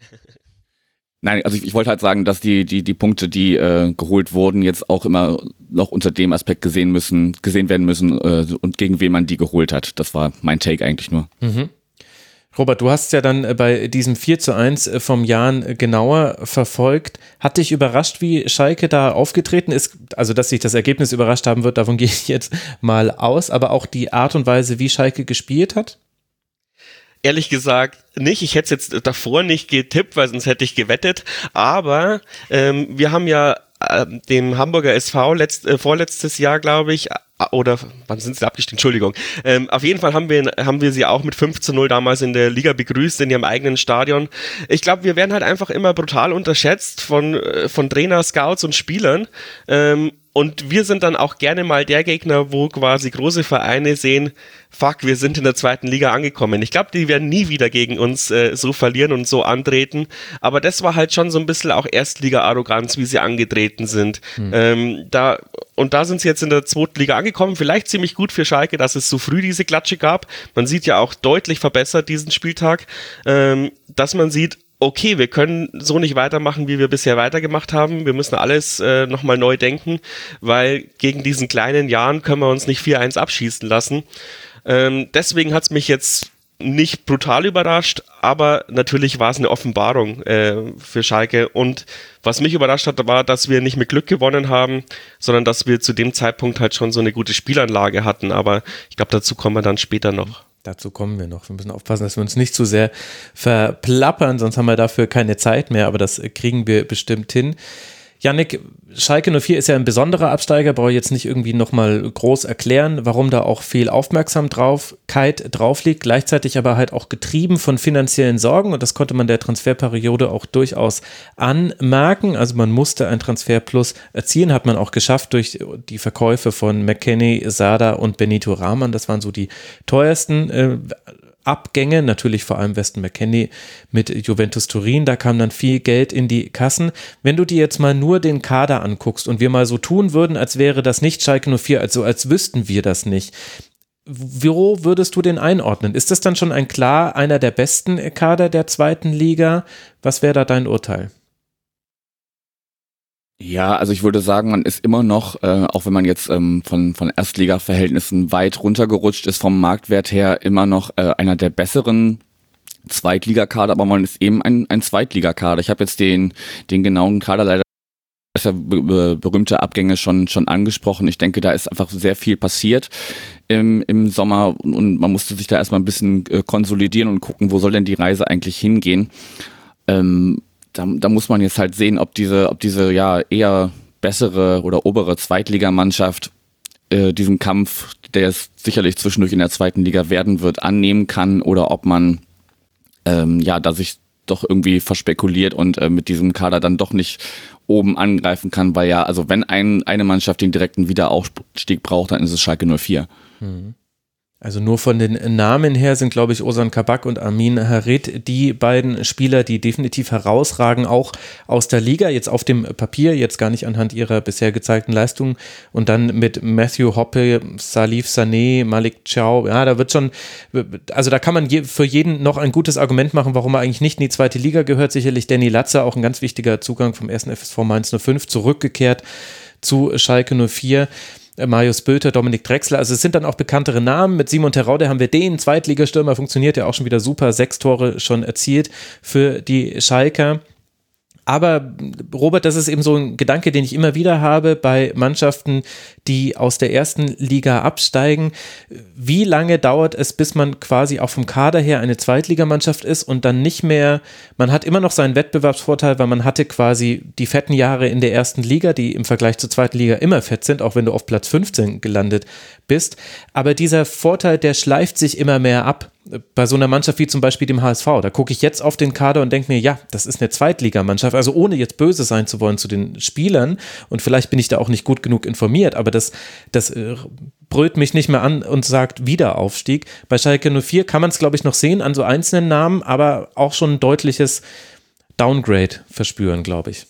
Nein, also ich, ich wollte halt sagen, dass die die die Punkte, die äh, geholt wurden, jetzt auch immer noch unter dem Aspekt gesehen müssen, gesehen werden müssen äh, und gegen wen man die geholt hat. Das war mein Take eigentlich nur. Mhm. Robert, du hast ja dann bei diesem vier zu eins vom Jan genauer verfolgt. Hat dich überrascht, wie Schalke da aufgetreten ist? Also, dass sich das Ergebnis überrascht haben wird, davon gehe ich jetzt mal aus, aber auch die Art und Weise, wie Schalke gespielt hat? Ehrlich gesagt nicht. Ich hätte es jetzt davor nicht getippt, weil sonst hätte ich gewettet. Aber ähm, wir haben ja äh, dem Hamburger S V letzt, äh, vorletztes Jahr, glaube ich, äh, oder wann sind sie abgestiegen? Entschuldigung. Ähm, auf jeden Fall haben wir, haben wir sie auch mit fünf zu null damals in der Liga begrüßt, in ihrem eigenen Stadion. Ich glaube, wir werden halt einfach immer brutal unterschätzt von, von Trainer, Scouts und Spielern. Ähm, Und wir sind dann auch gerne mal der Gegner, wo quasi große Vereine sehen, fuck, wir sind in der zweiten Liga angekommen. Ich glaube, die werden nie wieder gegen uns äh, so verlieren und so antreten. Aber das war halt schon so ein bisschen auch Erstliga-Arroganz, wie sie angetreten sind. Hm. Ähm, da, und da sind sie jetzt in der zweiten Liga angekommen. Vielleicht ziemlich gut für Schalke, dass es so früh diese Klatsche gab. Man sieht ja auch deutlich verbessert diesen Spieltag, ähm, dass man sieht, okay, wir können so nicht weitermachen, wie wir bisher weitergemacht haben. Wir müssen alles äh, nochmal neu denken, weil gegen diesen kleinen Jahren können wir uns nicht vier eins abschießen lassen. Ähm, deswegen hat es mich jetzt nicht brutal überrascht, aber natürlich war es eine Offenbarung äh, für Schalke. Und was mich überrascht hat, war, dass wir nicht mit Glück gewonnen haben, sondern dass wir zu dem Zeitpunkt halt schon so eine gute Spielanlage hatten. Aber ich glaube, dazu kommen wir dann später noch. Dazu kommen wir noch. Wir müssen aufpassen, dass wir uns nicht zu sehr verplappern, sonst haben wir dafür keine Zeit mehr, aber das kriegen wir bestimmt hin. Yannick, Schalke null vier ist ja ein besonderer Absteiger, brauche ich jetzt nicht irgendwie nochmal groß erklären, warum da auch viel Aufmerksamkeit drauf liegt, gleichzeitig aber halt auch getrieben von finanziellen Sorgen und das konnte man der Transferperiode auch durchaus anmerken, also man musste ein Transferplus erzielen, hat man auch geschafft durch die Verkäufe von McKennie, Sada und Benito Rahman, das waren so die teuersten äh, Abgänge, natürlich vor allem Weston McKennie mit Juventus Turin, da kam dann viel Geld in die Kassen. Wenn du dir jetzt mal nur den Kader anguckst und wir mal so tun würden, als wäre das nicht Schalke null vier, also als wüssten wir das nicht, wo würdest du den einordnen? Ist das dann schon ein klar einer der besten Kader der zweiten Liga? Was wäre da dein Urteil? Ja, also ich würde sagen, man ist immer noch, äh, auch wenn man jetzt ähm, von von Erstliga-Verhältnissen weit runtergerutscht ist vom Marktwert her, immer noch äh, einer der besseren Zweitligakader, aber man ist eben ein ein Zweitligakader. Ich habe jetzt den den genauen Kader leider ja be- berühmte Abgänge schon schon angesprochen. Ich denke, da ist einfach sehr viel passiert im im Sommer und man musste sich da erstmal ein bisschen äh, konsolidieren und gucken, wo soll denn die Reise eigentlich hingehen. Ähm, Da, da muss man jetzt halt sehen, ob diese, ob diese ja eher bessere oder obere Zweitligamannschaft äh, diesen Kampf, der es sicherlich zwischendurch in der zweiten Liga werden wird, annehmen kann oder ob man ähm, ja da sich doch irgendwie verspekuliert und äh, mit diesem Kader dann doch nicht oben angreifen kann, weil ja, also wenn ein, eine Mannschaft den direkten Wiederaufstieg braucht, dann ist es Schalke null vier. Mhm. Also nur von den Namen her sind, glaube ich, Ozan Kabak und Amin Harit die beiden Spieler, die definitiv herausragen, auch aus der Liga, jetzt auf dem Papier, jetzt gar nicht anhand ihrer bisher gezeigten Leistungen. Und dann mit Matthew Hoppe, Salif Sané, Malik Thiaw, ja, da wird schon, also da kann man je, für jeden noch ein gutes Argument machen, warum er eigentlich nicht in die zweite Liga gehört. Sicherlich Danny Latze, auch ein ganz wichtiger Zugang vom ersten F S V Mainz null fünf, zurückgekehrt zu Schalke null vier. Marius Bülter, Dominik Drexler, also es sind dann auch bekanntere Namen. Mit Simon Terodde haben wir den Zweitligastürmer, funktioniert ja auch schon wieder super, sechs Tore schon erzielt für die Schalker. Aber Robert, das ist eben so ein Gedanke, den ich immer wieder habe bei Mannschaften, die aus der ersten Liga absteigen. Wie lange dauert es, bis man quasi auch vom Kader her eine Zweitligamannschaft ist und dann nicht mehr, man hat immer noch seinen Wettbewerbsvorteil, weil man hatte quasi die fetten Jahre in der ersten Liga, die im Vergleich zur zweiten Liga immer fett sind, auch wenn du auf Platz fünfzehn gelandet bist. Aber dieser Vorteil, der schleift sich immer mehr ab. Bei so einer Mannschaft wie zum Beispiel dem H S V, da gucke ich jetzt auf den Kader und denke mir, ja, das ist eine Zweitligamannschaft, also ohne jetzt böse sein zu wollen zu den Spielern und vielleicht bin ich da auch nicht gut genug informiert, aber das, das äh, brüllt mich nicht mehr an und sagt Wiederaufstieg. Bei Schalke null vier kann man es, glaube ich, noch sehen an so einzelnen Namen, aber auch schon ein deutliches Downgrade verspüren, glaube ich.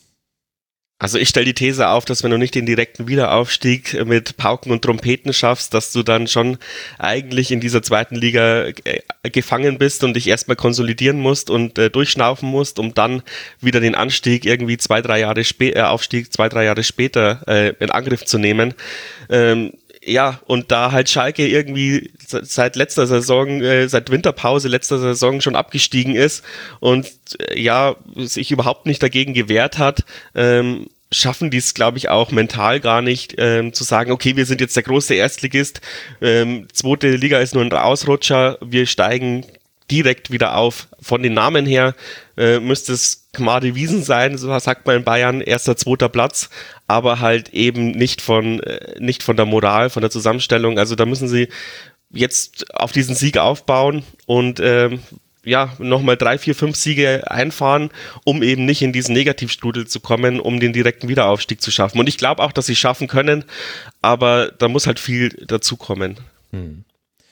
Also ich stelle die These auf, dass wenn du nicht den direkten Wiederaufstieg mit Pauken und Trompeten schaffst, dass du dann schon eigentlich in dieser zweiten Liga äh, gefangen bist und dich erstmal konsolidieren musst und äh, durchschnaufen musst, um dann wieder den Anstieg irgendwie zwei, drei Jahre später, äh, Aufstieg zwei, drei Jahre später äh, in Angriff zu nehmen. Ähm, Ja, und da halt Schalke irgendwie seit letzter Saison, äh, seit Winterpause letzter Saison schon abgestiegen ist und äh, ja, sich überhaupt nicht dagegen gewehrt hat, ähm, schaffen die es, glaube ich, auch mental gar nicht, ähm, zu sagen, okay, wir sind jetzt der große Erstligist, ähm, zweite Liga ist nur ein Ausrutscher, wir steigen direkt wieder auf. Von den Namen her äh, müsste es Gmade Wiesen sein, so sagt man in Bayern, erster, zweiter Platz, aber halt eben nicht von, äh, nicht von der Moral, von der Zusammenstellung. Also da müssen sie jetzt auf diesen Sieg aufbauen und ähm, ja, nochmal drei, vier, fünf Siege einfahren, um eben nicht in diesen Negativstrudel zu kommen, um den direkten Wiederaufstieg zu schaffen. Und ich glaube auch, dass sie es schaffen können, aber da muss halt viel dazukommen. Hm.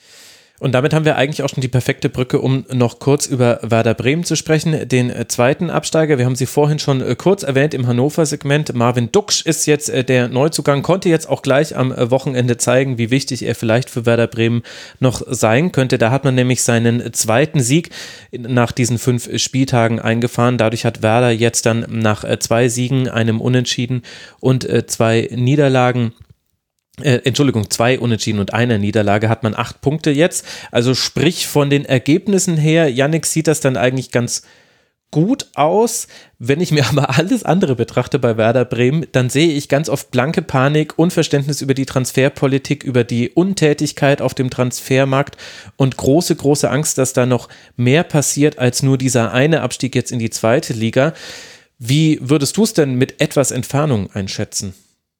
Und damit haben wir eigentlich auch schon die perfekte Brücke, um noch kurz über Werder Bremen zu sprechen, den äh, zweiten Absteiger. Wir haben sie vorhin schon äh, kurz erwähnt im Hannover-Segment. Marvin Duksch ist jetzt äh, der Neuzugang, konnte jetzt auch gleich am äh, Wochenende zeigen, wie wichtig er vielleicht für Werder Bremen noch sein könnte. Da hat man nämlich seinen zweiten Sieg nach diesen fünf Spieltagen eingefahren. Dadurch hat Werder jetzt dann nach äh, zwei Siegen, einem Unentschieden und äh, zwei Niederlagen Äh, Entschuldigung, zwei Unentschieden und einer Niederlage, hat man acht Punkte jetzt. Also sprich von den Ergebnissen her, Yannick, sieht das dann eigentlich ganz gut aus. Wenn ich mir aber alles andere betrachte bei Werder Bremen, dann sehe ich ganz oft blanke Panik, Unverständnis über die Transferpolitik, über die Untätigkeit auf dem Transfermarkt und große, große Angst, dass da noch mehr passiert als nur dieser eine Abstieg jetzt in die zweite Liga. Wie würdest du es denn mit etwas Entfernung einschätzen?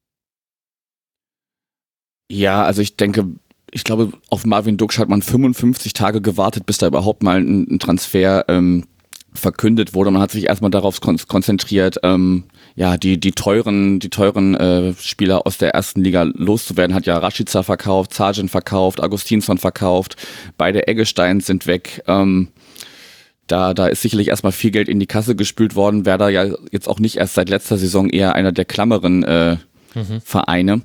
Ja, also ich denke, ich glaube, auf Marvin Duksch hat man fünfundfünfzig Tage gewartet, bis da überhaupt mal ein, ein Transfer ähm, verkündet wurde. Man hat sich erstmal darauf kon- konzentriert, ähm, ja, die die teuren die teuren äh, Spieler aus der ersten Liga loszuwerden. Hat ja Rashica verkauft, Sargent verkauft, Augustinsson verkauft, beide Eggesteins sind weg. Ähm, da da ist sicherlich erstmal viel Geld in die Kasse gespült worden. Werder ja jetzt auch nicht erst seit letzter Saison eher einer der klammeren äh, mhm. Vereine.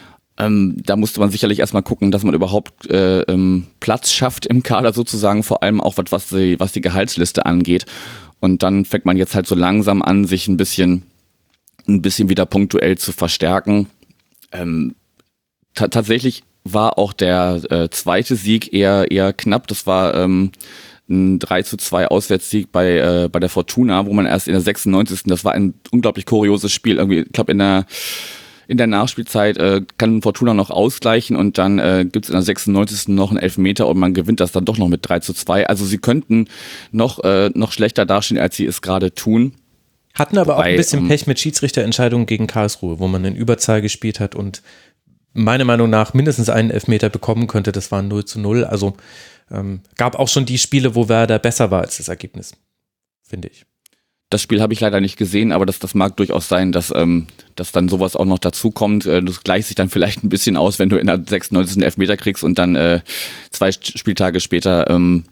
Ähm, da musste man sicherlich erstmal gucken, dass man überhaupt äh, ähm, Platz schafft im Kader sozusagen, vor allem auch was, was die, was die Gehaltsliste angeht. Und dann fängt man jetzt halt so langsam an, sich ein bisschen, ein bisschen wieder punktuell zu verstärken. Ähm, t- tatsächlich war auch der äh, zweite Sieg eher, eher knapp. Das war ähm, ein drei zu zwei Auswärtssieg bei, äh, bei der Fortuna, wo man erst in der sechsundneunzigsten Das war ein unglaublich kurioses Spiel. Irgendwie, ich glaube, in der In der Nachspielzeit äh, kann Fortuna noch ausgleichen und dann äh, gibt es in der sechsundneunzigsten noch einen Elfmeter und man gewinnt das dann doch noch mit drei zu zwei. Also sie könnten noch, äh, noch schlechter dastehen, als sie es gerade tun. Hatten aber Wobei, auch ein bisschen ähm, Pech mit Schiedsrichterentscheidungen gegen Karlsruhe, wo man in Überzahl gespielt hat und meiner Meinung nach mindestens einen Elfmeter bekommen könnte. Das war null zu null. Also ähm, gab auch schon die Spiele, wo Werder besser war als das Ergebnis, finde ich. Das Spiel habe ich leider nicht gesehen, aber das, das mag durchaus sein, dass, ähm, dass dann sowas auch noch dazu kommt. Äh, das gleicht sich dann vielleicht ein bisschen aus, wenn du in der sechsundneunzigsten Elfmeter kriegst und dann äh, zwei Spieltage später ähm,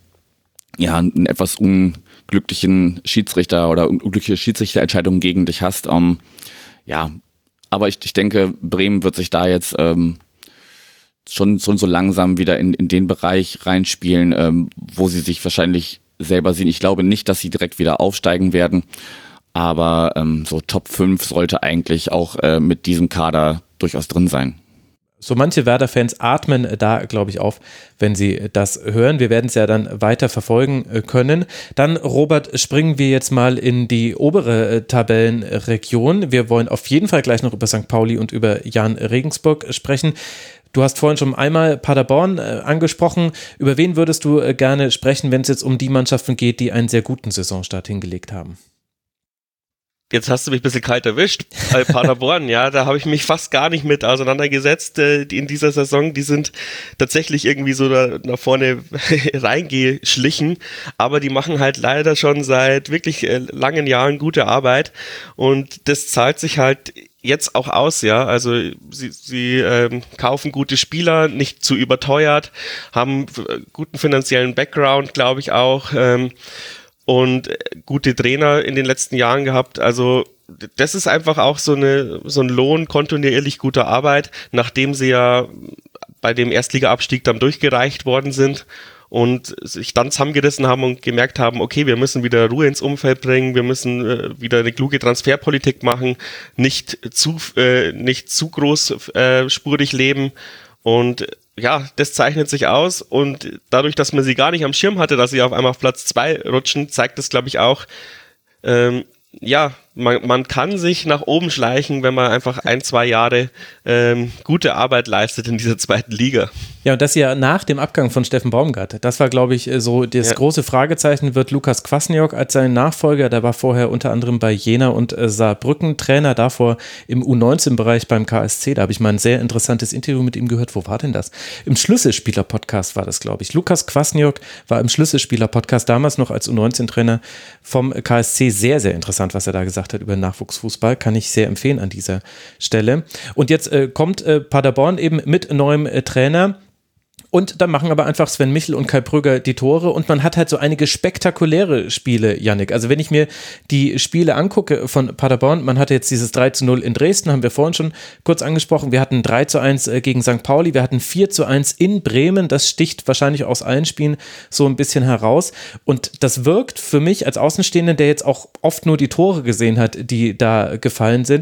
ja einen etwas unglücklichen Schiedsrichter oder unglückliche Schiedsrichterentscheidungen gegen dich hast. Ähm, ja, aber ich, ich denke, Bremen wird sich da jetzt ähm, schon, schon so langsam wieder in, in den Bereich reinspielen, ähm, wo sie sich wahrscheinlich selber sehen. Ich glaube nicht, dass sie direkt wieder aufsteigen werden, aber ähm, so Top fünf sollte eigentlich auch äh, mit diesem Kader durchaus drin sein. So manche Werder-Fans atmen da, glaube ich, auf, wenn sie das hören. Wir werden es ja dann weiter verfolgen können. Dann, Robert, springen wir jetzt mal in die obere Tabellenregion. Wir wollen auf jeden Fall gleich noch über Sankt Pauli und über Jahn Regensburg sprechen. Du hast vorhin schon einmal Paderborn äh, angesprochen. Über wen würdest du äh, gerne sprechen, wenn es jetzt um die Mannschaften geht, die einen sehr guten Saisonstart hingelegt haben? Jetzt hast du mich ein bisschen kalt erwischt. Bei Paderborn, ja, da habe ich mich fast gar nicht mit auseinandergesetzt äh, in dieser Saison. Die sind tatsächlich irgendwie so da nach vorne reingeschlichen, aber die machen halt leider schon seit wirklich äh, langen Jahren gute Arbeit und das zahlt sich halt jetzt auch aus, ja, also sie, sie ähm, kaufen gute Spieler, nicht zu überteuert, haben äh, guten finanziellen Background, glaube ich auch, ähm, und äh, gute Trainer in den letzten Jahren gehabt, also das ist einfach auch so eine so ein Lohn kontinuierlich guter Arbeit, nachdem sie ja bei dem Erstliga-Abstieg dann durchgereicht worden sind und sich dann zusammengerissen haben und gemerkt haben, okay, wir müssen wieder Ruhe ins Umfeld bringen, wir müssen äh, wieder eine kluge Transferpolitik machen, nicht zu äh, nicht zu großspurig äh, leben und ja, das zeichnet sich aus und dadurch, dass man sie gar nicht am Schirm hatte, dass sie auf einmal auf Platz zwei rutschen, zeigt das, glaube ich, auch, ähm, ja, man, man kann sich nach oben schleichen, wenn man einfach ein, zwei Jahre ähm, gute Arbeit leistet in dieser zweiten Liga. Ja, und das ja nach dem Abgang von Steffen Baumgart. Das war, glaube ich, so das ja. große Fragezeichen, wird Lukas Kwasniok als sein Nachfolger, der war vorher unter anderem bei Jena und äh, Saarbrücken Trainer, davor im U neunzehn Bereich beim K S C, da habe ich mal ein sehr interessantes Interview mit ihm gehört. Wo war denn das? Im Schlüsselspieler-Podcast war das, glaube ich. Lukas Kwasniok war im Schlüsselspieler-Podcast damals noch als U neunzehn Trainer vom K S C. Sehr, sehr interessant, was er da gesagt hat über Nachwuchsfußball, kann ich sehr empfehlen an dieser Stelle. Und jetzt äh, kommt äh, Paderborn eben mit neuem äh, Trainer. Und dann machen aber einfach Sven Michel und Kai Brügger die Tore und man hat halt so einige spektakuläre Spiele, Yannick. Also wenn ich mir die Spiele angucke von Paderborn, man hatte jetzt dieses drei zu null in Dresden, haben wir vorhin schon kurz angesprochen. Wir hatten drei zu eins gegen Sankt Pauli, wir hatten vier zu eins in Bremen. Das sticht wahrscheinlich aus allen Spielen so ein bisschen heraus. Und das wirkt für mich als Außenstehender, der jetzt auch oft nur die Tore gesehen hat, die da gefallen sind,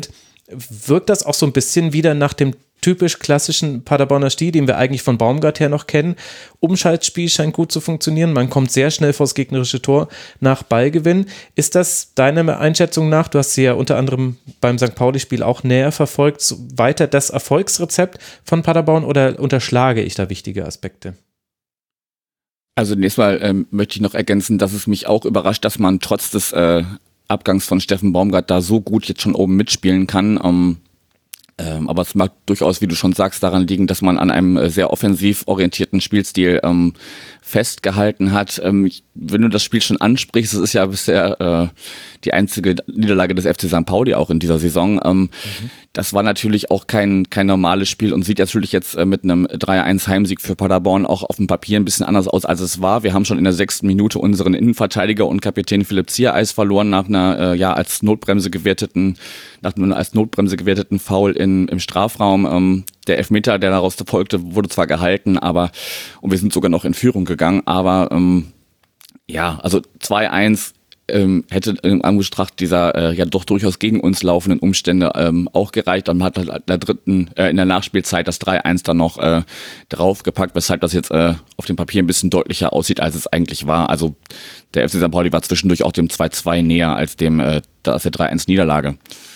wirkt das auch so ein bisschen wieder nach dem typisch klassischen Paderborner Stil, den wir eigentlich von Baumgart her noch kennen. Umschaltspiel scheint gut zu funktionieren. Man kommt sehr schnell vors gegnerische Tor nach Ballgewinn. Ist das deiner Einschätzung nach, du hast sie ja unter anderem beim Sankt Pauli-Spiel auch näher verfolgt, weiter das Erfolgsrezept von Paderborn oder unterschlage ich da wichtige Aspekte? Also zunächst mal ähm, möchte ich noch ergänzen, dass es mich auch überrascht, dass man trotz des äh, Abgangs von Steffen Baumgart da so gut jetzt schon oben mitspielen kann. Ähm, Ähm, aber es mag durchaus, wie du schon sagst, daran liegen, dass man an einem äh, sehr offensiv orientierten Spielstil ähm, festgehalten hat. Ähm, ich, wenn du das Spiel schon ansprichst, das ist ja bisher äh, die einzige Niederlage des F C Sankt Pauli auch in dieser Saison. Ähm, mhm. Das war natürlich auch kein kein normales Spiel und sieht natürlich jetzt äh, mit einem drei eins Heimsieg für Paderborn auch auf dem Papier ein bisschen anders aus, als es war. Wir haben schon in der sechsten Minute unseren Innenverteidiger und Kapitän Philipp Ziereis verloren nach einer äh, ja als Notbremse gewerteten nach einem als Notbremse gewerteten Foul in, im Strafraum. Ähm, der Elfmeter, der daraus folgte, wurde zwar gehalten, aber und wir sind sogar noch in Führung gegangen, aber ähm, ja, also zwei eins ähm, hätte in Anbetracht dieser äh, ja doch durchaus gegen uns laufenden Umstände ähm, auch gereicht. Dann hat halt in der dritten, äh, in der Nachspielzeit das drei eins dann noch äh, draufgepackt, weshalb das jetzt äh, auf dem Papier ein bisschen deutlicher aussieht, als es eigentlich war. Also der F C Sankt Pauli war zwischendurch auch dem zwei zwei näher als dem äh, da ist der drei eins Niederlage.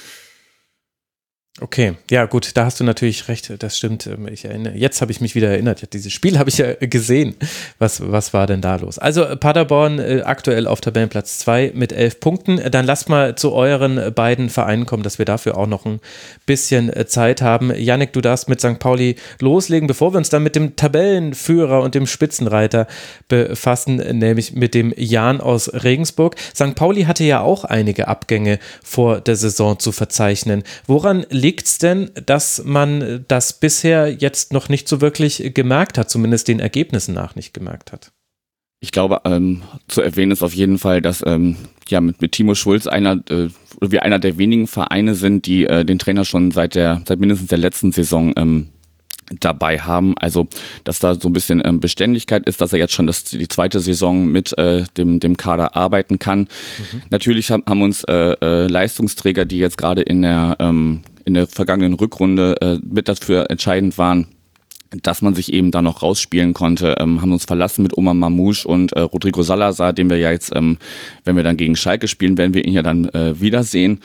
Okay, ja gut, da hast du natürlich recht, das stimmt. Ich erinnere, jetzt habe ich mich wieder erinnert, dieses Spiel habe ich ja gesehen. Was, was war denn da los? Also Paderborn äh, aktuell auf Tabellenplatz zwei mit elf Punkten. Dann lasst mal zu euren beiden Vereinen kommen, dass wir dafür auch noch ein bisschen Zeit haben. Yannick, du darfst mit Sankt Pauli loslegen, bevor wir uns dann mit dem Tabellenführer und dem Spitzenreiter befassen, nämlich mit dem Jan aus Regensburg. Sankt Pauli hatte ja auch einige Abgänge vor der Saison zu verzeichnen. Woran liegt es denn, dass man das bisher jetzt noch nicht so wirklich gemerkt hat, zumindest den Ergebnissen nach nicht gemerkt hat? Ich glaube, ähm, zu erwähnen ist auf jeden Fall, dass ähm, ja mit, mit Timo Schulz einer äh, oder wir einer der wenigen Vereine sind, die äh, den Trainer schon seit der seit mindestens der letzten Saison ähm, dabei haben. Also, dass da so ein bisschen ähm, Beständigkeit ist, dass er jetzt schon das, die zweite Saison mit äh, dem, dem Kader arbeiten kann. Mhm. Natürlich haben, haben uns äh, äh, Leistungsträger, die jetzt gerade in der ähm, in der vergangenen Rückrunde äh, mit dafür entscheidend waren, dass man sich eben da noch rausspielen konnte, ähm, haben uns verlassen mit Omar Mamouche und äh, Rodrigo Salazar, den wir ja jetzt, ähm, wenn wir dann gegen Schalke spielen, werden wir ihn ja dann äh, wiedersehen.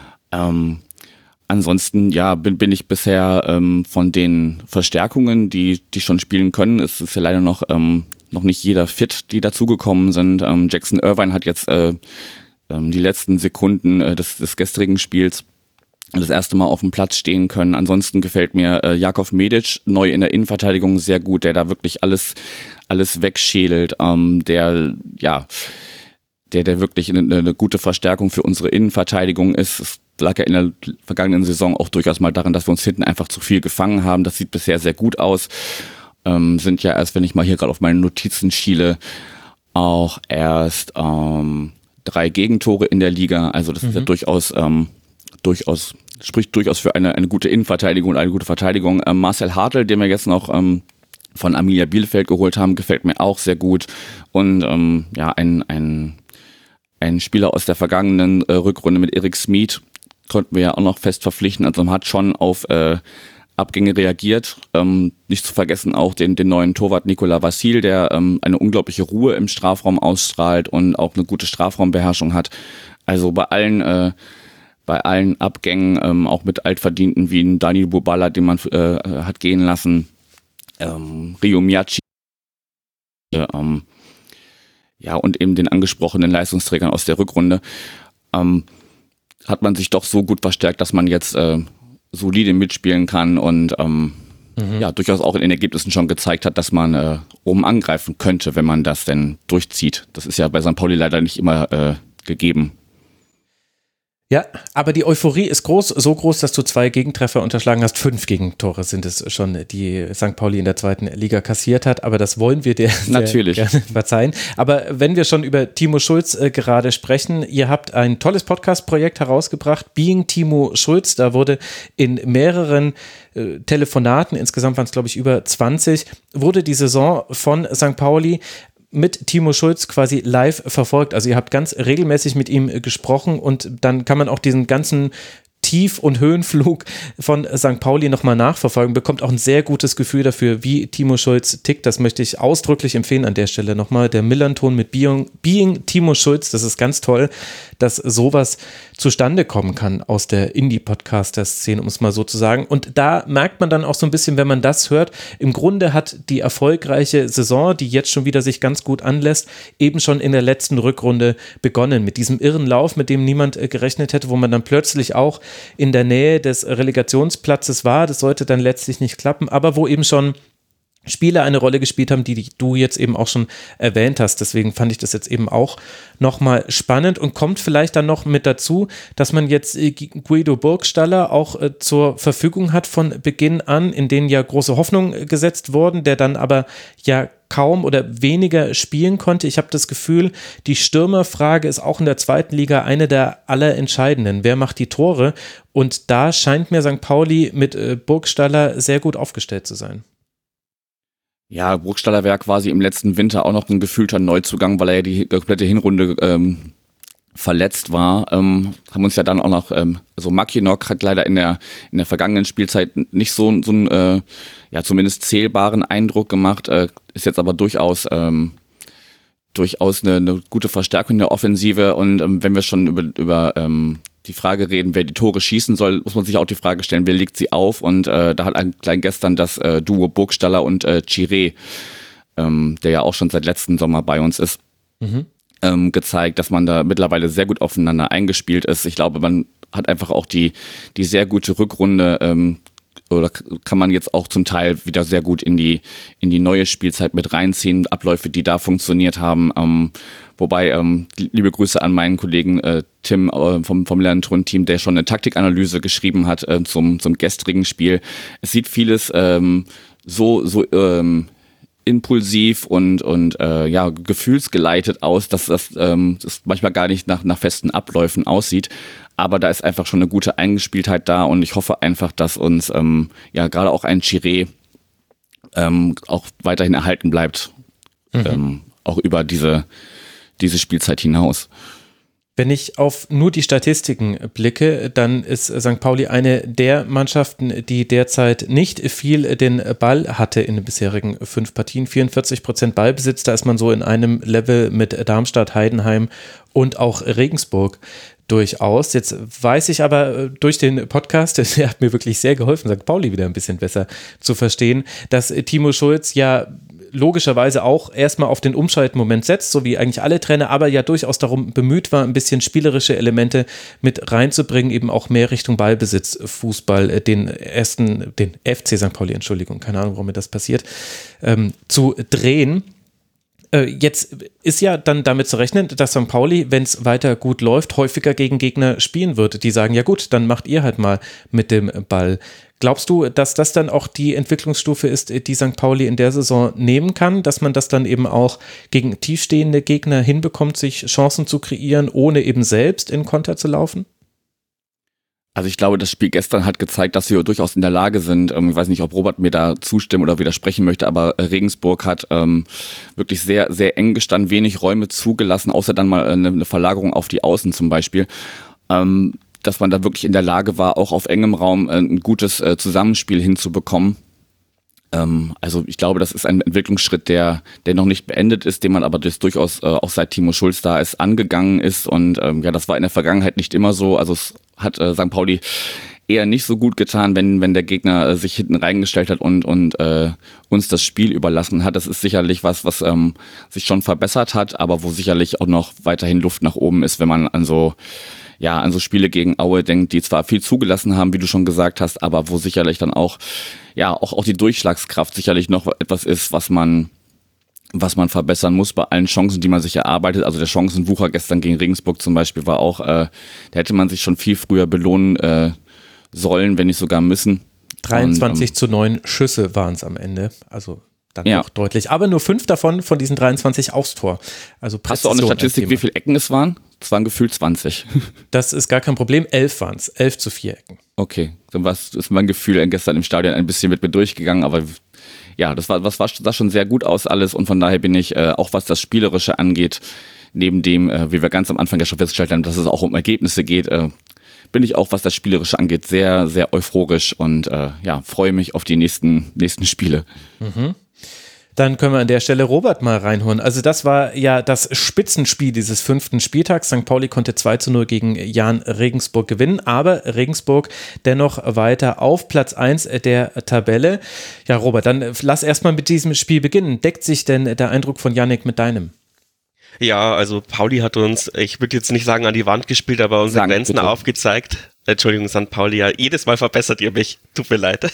Ähm, ansonsten, ja, bin, bin ich bisher ähm, von den Verstärkungen, die die schon spielen können, es ist ja leider noch ähm, noch nicht jeder fit, die dazugekommen sind. Ähm, Jackson Irvine hat jetzt äh, ähm, die letzten Sekunden äh, des, des gestrigen Spiels das erste Mal auf dem Platz stehen können. Ansonsten gefällt mir äh, Jakov Medic neu in der Innenverteidigung sehr gut, der da wirklich alles alles wegschädelt, ähm, der ja der der wirklich eine, eine gute Verstärkung für unsere Innenverteidigung ist. Es lag ja in der vergangenen Saison auch durchaus mal daran, dass wir uns hinten einfach zu viel gefangen haben. Das sieht bisher sehr gut aus. Ähm, sind ja erst, wenn ich mal hier gerade auf meine Notizen schiele, auch erst ähm, drei Gegentore in der Liga. Also das mhm. ist ja durchaus ähm, durchaus spricht durchaus für eine eine gute Innenverteidigung und eine gute Verteidigung. Ähm, Marcel Hartl, den wir jetzt noch ähm, von Arminia Bielefeld geholt haben, gefällt mir auch sehr gut. Und ähm, ja, ein ein ein Spieler aus der vergangenen äh, Rückrunde mit Erik Smith konnten wir ja auch noch fest verpflichten. Also man hat schon auf äh, Abgänge reagiert. Ähm, nicht zu vergessen auch den den neuen Torwart Nicolas Vassil, der ähm, eine unglaubliche Ruhe im Strafraum ausstrahlt und auch eine gute Strafraumbeherrschung hat. Also bei allen äh, bei allen Abgängen, ähm, auch mit Altverdienten wie ein Daniel Bubala, den man äh, hat gehen lassen, ähm, Rio Miyachi, äh, ähm, ja, und eben den angesprochenen Leistungsträgern aus der Rückrunde, ähm, hat man sich doch so gut verstärkt, dass man jetzt äh, solide mitspielen kann und ähm, mhm. ja, durchaus auch in den Ergebnissen schon gezeigt hat, dass man äh, oben angreifen könnte, wenn man das denn durchzieht. Das ist ja bei Sankt Pauli leider nicht immer äh, gegeben. Ja, aber die Euphorie ist groß, so groß, dass du zwei Gegentreffer unterschlagen hast. Fünf Gegentore sind es schon, die Sankt Pauli in der zweiten Liga kassiert hat. Aber das wollen wir dir natürlich gerne verzeihen. Aber wenn wir schon über Timo Schulz äh, gerade sprechen, ihr habt ein tolles Podcast-Projekt herausgebracht, Being Timo Schulz. Da wurde in mehreren äh, Telefonaten, insgesamt waren es glaube ich über zwanzig, wurde die Saison von Sankt Pauli mit Timo Schulz quasi live verfolgt. Also ihr habt ganz regelmäßig mit ihm gesprochen und dann kann man auch diesen ganzen Tief- und Höhenflug von Sankt Pauli nochmal nachverfolgen, bekommt auch ein sehr gutes Gefühl dafür, wie Timo Schulz tickt. Das möchte ich ausdrücklich empfehlen an der Stelle nochmal. Der Millanton mit Being, Being Timo Schulz, das ist ganz toll, dass sowas zustande kommen kann aus der Indie-Podcaster-Szene, um es mal so zu sagen. Und da merkt man dann auch so ein bisschen, wenn man das hört, im Grunde hat die erfolgreiche Saison, die jetzt schon wieder sich ganz gut anlässt, eben schon in der letzten Rückrunde begonnen. Mit diesem irren Lauf, mit dem niemand äh, gerechnet hätte, wo man dann plötzlich auch in der Nähe des Relegationsplatzes war. Das sollte dann letztlich nicht klappen, aber wo eben schon Spiele eine Rolle gespielt haben, die, die du jetzt eben auch schon erwähnt hast. Deswegen fand ich das jetzt eben auch nochmal spannend und kommt vielleicht dann noch mit dazu, dass man jetzt Guido Burgstaller auch äh, zur Verfügung hat von Beginn an, in denen ja große Hoffnungen gesetzt wurden, der dann aber ja kaum oder weniger spielen konnte. Ich habe das Gefühl, die Stürmerfrage ist auch in der zweiten Liga eine der allerentscheidenden. Wer macht die Tore? Und da scheint mir Sankt Pauli mit äh, Burgstaller sehr gut aufgestellt zu sein. Ja, Burgstaller wäre quasi im letzten Winter auch noch ein gefühlter Neuzugang, weil er ja die komplette Hinrunde ähm, verletzt war. Ähm, haben uns ja dann auch noch, ähm, also Mackinock hat leider in der in der vergangenen Spielzeit nicht so, so einen, äh, ja zumindest zählbaren Eindruck gemacht, äh, ist jetzt aber durchaus ähm, durchaus eine, eine gute Verstärkung in der Offensive. Und ähm, wenn wir schon über, über ähm, die Frage reden, wer die Tore schießen soll, muss man sich auch die Frage stellen, wer legt sie auf? Und äh, da hat ein klein gestern das äh, Duo Burgstaller und äh, Chiré, ähm, der ja auch schon seit letzten Sommer bei uns ist, mhm. ähm, gezeigt, dass man da mittlerweile sehr gut aufeinander eingespielt ist. Ich glaube, man hat einfach auch die die sehr gute Rückrunde ähm, oder kann man jetzt auch zum Teil wieder sehr gut in die in die neue Spielzeit mit reinziehen, Abläufe, die da funktioniert haben. Ähm, wobei, ähm, liebe Grüße an meinen Kollegen äh, Tim äh, vom vom Lernturn-Team, der schon eine Taktikanalyse geschrieben hat äh, zum zum gestrigen Spiel. Es sieht vieles ähm, so so ähm, impulsiv und und äh, ja gefühlsgeleitet aus, dass das, ähm, das manchmal gar nicht nach nach festen Abläufen aussieht. Aber da ist einfach schon eine gute Eingespieltheit da und ich hoffe einfach, dass uns ähm, ja gerade auch ein Chiré ähm, auch weiterhin erhalten bleibt, mhm. ähm, auch über diese diese Spielzeit hinaus. Wenn ich auf nur die Statistiken blicke, dann ist Sankt Pauli eine der Mannschaften, die derzeit nicht viel den Ball hatte in den bisherigen fünf Partien. vierundvierzig Prozent Ballbesitz, da ist man so in einem Level mit Darmstadt, Heidenheim und auch Regensburg durchaus. Jetzt weiß ich aber durch den Podcast, der hat mir wirklich sehr geholfen, Sankt Pauli wieder ein bisschen besser zu verstehen, dass Timo Schulz ja logischerweise auch erstmal auf den Umschaltmoment setzt, so wie eigentlich alle Trainer, aber ja durchaus darum bemüht war, ein bisschen spielerische Elemente mit reinzubringen, eben auch mehr Richtung Ballbesitz, Fußball, den ersten, den F C Sankt Pauli, Entschuldigung, keine Ahnung, warum mir das passiert, ähm, zu drehen. Jetzt ist ja dann damit zu rechnen, dass Sankt Pauli, wenn es weiter gut läuft, häufiger gegen Gegner spielen wird, die sagen, ja gut, dann macht ihr halt mal mit dem Ball. Glaubst du, dass das dann auch die Entwicklungsstufe ist, die Sankt Pauli in der Saison nehmen kann, dass man das dann eben auch gegen tiefstehende Gegner hinbekommt, sich Chancen zu kreieren, ohne eben selbst in Konter zu laufen? Also ich glaube, das Spiel gestern hat gezeigt, dass wir durchaus in der Lage sind. Ich weiß nicht, ob Robert mir da zustimmen oder widersprechen möchte, aber Regensburg hat ähm, wirklich sehr, sehr eng gestanden, wenig Räume zugelassen, außer dann mal eine, eine Verlagerung auf die Außen zum Beispiel. Ähm, dass man da wirklich in der Lage war, auch auf engem Raum äh, ein gutes äh, Zusammenspiel hinzubekommen. Ähm, also ich glaube, das ist ein Entwicklungsschritt, der der noch nicht beendet ist, den man aber das durchaus äh, auch seit Timo Schulz da ist, angegangen ist. Und ähm, ja, das war in der Vergangenheit nicht immer so. Also es hat äh, Sankt Pauli eher nicht so gut getan, wenn wenn der Gegner äh, sich hinten reingestellt hat und und äh, uns das Spiel überlassen hat. Das ist sicherlich was, was ähm, sich schon verbessert hat, aber wo sicherlich auch noch weiterhin Luft nach oben ist, wenn man an so ja an so Spiele gegen Aue denkt, die zwar viel zugelassen haben, wie du schon gesagt hast, aber wo sicherlich dann auch ja auch auch die Durchschlagskraft sicherlich noch etwas ist, was man was man verbessern muss bei allen Chancen, die man sich erarbeitet. Also der Chancenwucher gestern gegen Regensburg zum Beispiel war auch, äh, da hätte man sich schon viel früher belohnen äh, sollen, wenn nicht sogar müssen. dreiundzwanzig Und, ähm, zu neun Schüsse waren es am Ende, also dann ja. Auch deutlich. Aber nur fünf davon, von diesen dreiundzwanzig aufs Tor. Also hast du auch eine Statistik, wie viele Ecken es waren? Es waren gefühlt zwanzig. Das ist gar kein Problem. Elf waren es. Elf zu vier Ecken. Okay, dann war ist mein Gefühl gestern im Stadion ein bisschen mit mir durchgegangen, aber ja, das war, das war, sah schon sehr gut aus alles und von daher bin ich, äh, auch was das Spielerische angeht, neben dem, äh, wie wir ganz am Anfang ja schon festgestellt haben, dass es auch um Ergebnisse geht, äh, bin ich auch, was das Spielerische angeht, sehr, sehr euphorisch und äh, ja, freue mich auf die nächsten, nächsten Spiele. Mhm. Dann können wir an der Stelle Robert mal reinholen. Also das war ja das Spitzenspiel dieses fünften Spieltags. Sankt Pauli konnte zwei zu null gegen Jahn Regensburg gewinnen, aber Regensburg dennoch weiter auf Platz eins der Tabelle. Ja, Robert, dann lass erstmal mit diesem Spiel beginnen. Deckt sich denn der Eindruck von Yannick mit deinem? Ja, also Pauli hat uns, ich würde jetzt nicht sagen an die Wand gespielt, aber unsere Sankt, Grenzen bitte. aufgezeigt. Entschuldigung, Sankt Pauli, ja, jedes Mal verbessert ihr mich. Tut mir leid.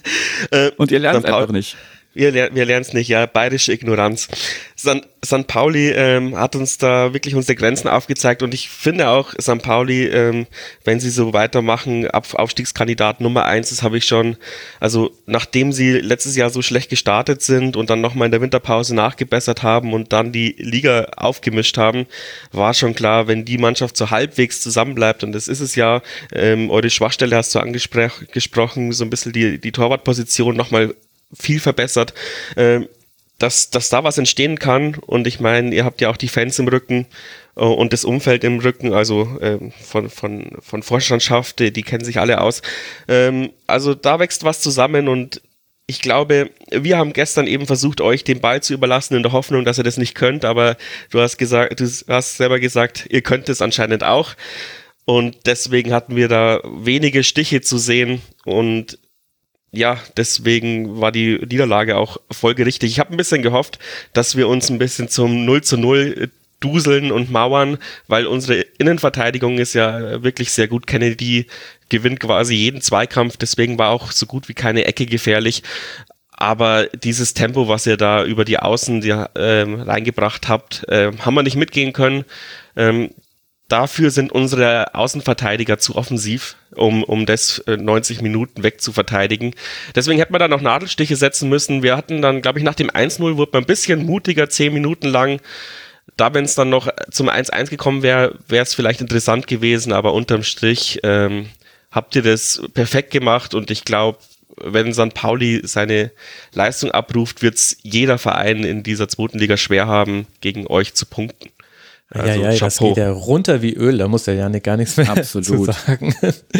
Und ihr lernt es Sankt Pauli- einfach nicht. Wir, ler- wir lernen es nicht, ja, bayerische Ignoranz. San- Sankt Pauli ähm, hat uns da wirklich unsere Grenzen aufgezeigt und ich finde auch, Sankt Pauli, ähm, wenn sie so weitermachen, Ab- Aufstiegskandidat Nummer eins, das habe ich schon, also nachdem sie letztes Jahr so schlecht gestartet sind und dann nochmal in der Winterpause nachgebessert haben und dann die Liga aufgemischt haben, war schon klar, wenn die Mannschaft so halbwegs zusammenbleibt, und das ist es ja, ähm, eure Schwachstelle hast du angesprochen, so ein bisschen die, die Torwartposition nochmal viel verbessert, äh, dass, dass da was entstehen kann. Und ich meine, ihr habt ja auch die Fans im Rücken äh, und das Umfeld im Rücken, also äh, von, von, von Vorstandschaft, die, die kennen sich alle aus. Ähm, also da wächst was zusammen und ich glaube, wir haben gestern eben versucht, euch den Ball zu überlassen in der Hoffnung, dass ihr das nicht könnt, aber du hast gesagt, du hast selber gesagt, ihr könnt es anscheinend auch. Und deswegen hatten wir da wenige Stiche zu sehen und ja, deswegen war die Niederlage auch folgerichtig. Ich habe ein bisschen gehofft, dass wir uns ein bisschen zum null zu null duseln und mauern, weil unsere Innenverteidigung ist ja wirklich sehr gut. Kennedy gewinnt quasi jeden Zweikampf, deswegen war auch so gut wie keine Ecke gefährlich. Aber dieses Tempo, was ihr da über die Außen die, ähm, reingebracht habt, äh, haben wir nicht mitgehen können. Ähm, Dafür sind unsere Außenverteidiger zu offensiv, um, um das neunzig Minuten wegzuverteidigen. Deswegen hätten wir da noch Nadelstiche setzen müssen. Wir hatten dann, glaube ich, nach dem eins null wurde man ein bisschen mutiger, zehn Minuten lang. Da, wenn es dann noch zum eins eins gekommen wäre, wäre es vielleicht interessant gewesen, aber unterm Strich ähm, habt ihr das perfekt gemacht und ich glaube, wenn Sankt Pauli seine Leistung abruft, wird es jeder Verein in dieser zweiten Liga schwer haben, gegen euch zu punkten. Also, ja, ja, das geht ja runter wie Öl, da muss der Janik gar nichts mehr Absolut. zu sagen.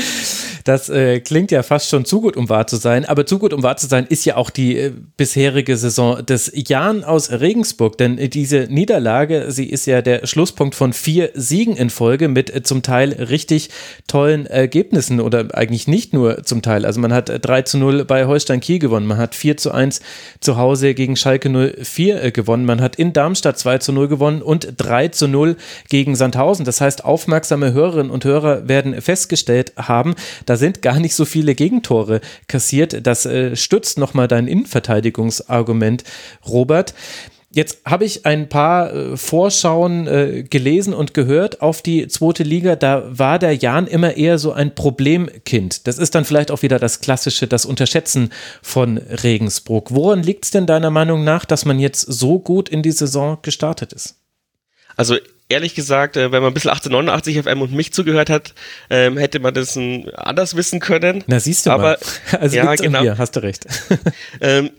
Das äh, klingt ja fast schon zu gut, um wahr zu sein, aber zu gut, um wahr zu sein, ist ja auch die äh, bisherige Saison des Jahn aus Regensburg, denn äh, diese Niederlage, sie ist ja der Schlusspunkt von vier Siegen in Folge mit äh, zum Teil richtig tollen Ergebnissen oder eigentlich nicht nur zum Teil, also man hat äh, drei zu null bei Holstein Kiel gewonnen, man hat vier zu eins zu Hause gegen Schalke null vier äh, gewonnen, man hat in Darmstadt zwei zu null gewonnen und drei zu null gegen Sandhausen, das heißt, aufmerksame Hörerinnen und Hörer werden festgestellt haben, da sind gar nicht so viele Gegentore kassiert. Das äh, stützt nochmal dein Innenverteidigungsargument, Robert. Jetzt habe ich ein paar äh, Vorschauen äh, gelesen und gehört auf die zweite Liga. Da war der Jahn immer eher so ein Problemkind. Das ist dann vielleicht auch wieder das Klassische, das Unterschätzen von Regensburg. Woran liegt es denn deiner Meinung nach, dass man jetzt so gut in die Saison gestartet ist? Also ehrlich gesagt, wenn man ein bisschen achtzehnhundertneunundachtzig F M und mich zugehört hat, ähm, hätte man das ein, anders wissen können. Na, siehst du aber, mal. Also ja, gibt's genau. Hier, hast du recht. ähm,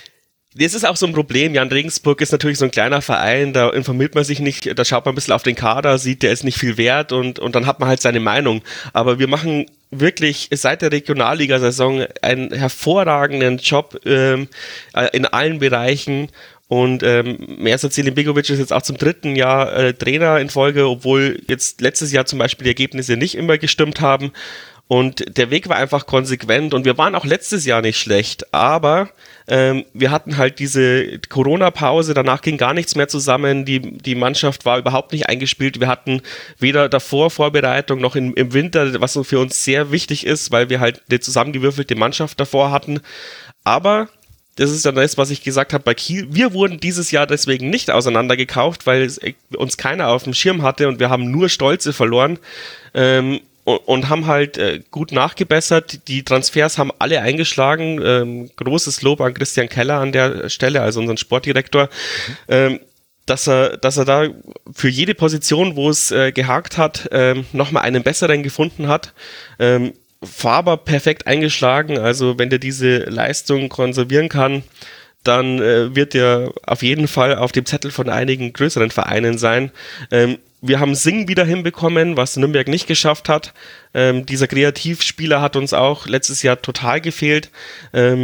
das ist auch so ein Problem. Jan Regensburg ist natürlich so ein kleiner Verein, da informiert man sich nicht, da schaut man ein bisschen auf den Kader, sieht, der ist nicht viel wert und, und dann hat man halt seine Meinung. Aber wir machen wirklich seit der Regionalliga-Saison einen hervorragenden Job ähm, in allen Bereichen. Und ähm, Mersat Selimbegovic ist jetzt auch zum dritten Jahr äh, Trainer in Folge, obwohl jetzt letztes Jahr zum Beispiel die Ergebnisse nicht immer gestimmt haben. Und der Weg war einfach konsequent und wir waren auch letztes Jahr nicht schlecht, aber ähm, wir hatten halt diese Corona-Pause, danach ging gar nichts mehr zusammen, die, die Mannschaft war überhaupt nicht eingespielt, wir hatten weder davor Vorbereitung noch in, im Winter, was für uns sehr wichtig ist, weil wir halt eine zusammengewürfelte Mannschaft davor hatten, aber das ist dann das, was ich gesagt habe bei Kiel. Wir wurden dieses Jahr deswegen nicht auseinandergekauft, weil uns keiner auf dem Schirm hatte und wir haben nur Stolze verloren ähm, und, und haben halt äh, gut nachgebessert. Die Transfers haben alle eingeschlagen. Ähm, großes Lob an Christian Keller an der Stelle, also unseren Sportdirektor. Mhm. Ähm, dass er, dass er da für jede Position, wo es äh, gehakt hat, ähm, nochmal einen besseren gefunden hat. Ähm, Faber perfekt eingeschlagen, also wenn der diese Leistung konservieren kann, dann äh, wird er auf jeden Fall auf dem Zettel von einigen größeren Vereinen sein. Ähm, wir haben Sing wieder hinbekommen, was Nürnberg nicht geschafft hat. Ähm, dieser Kreativspieler hat uns auch letztes Jahr total gefehlt. Ähm,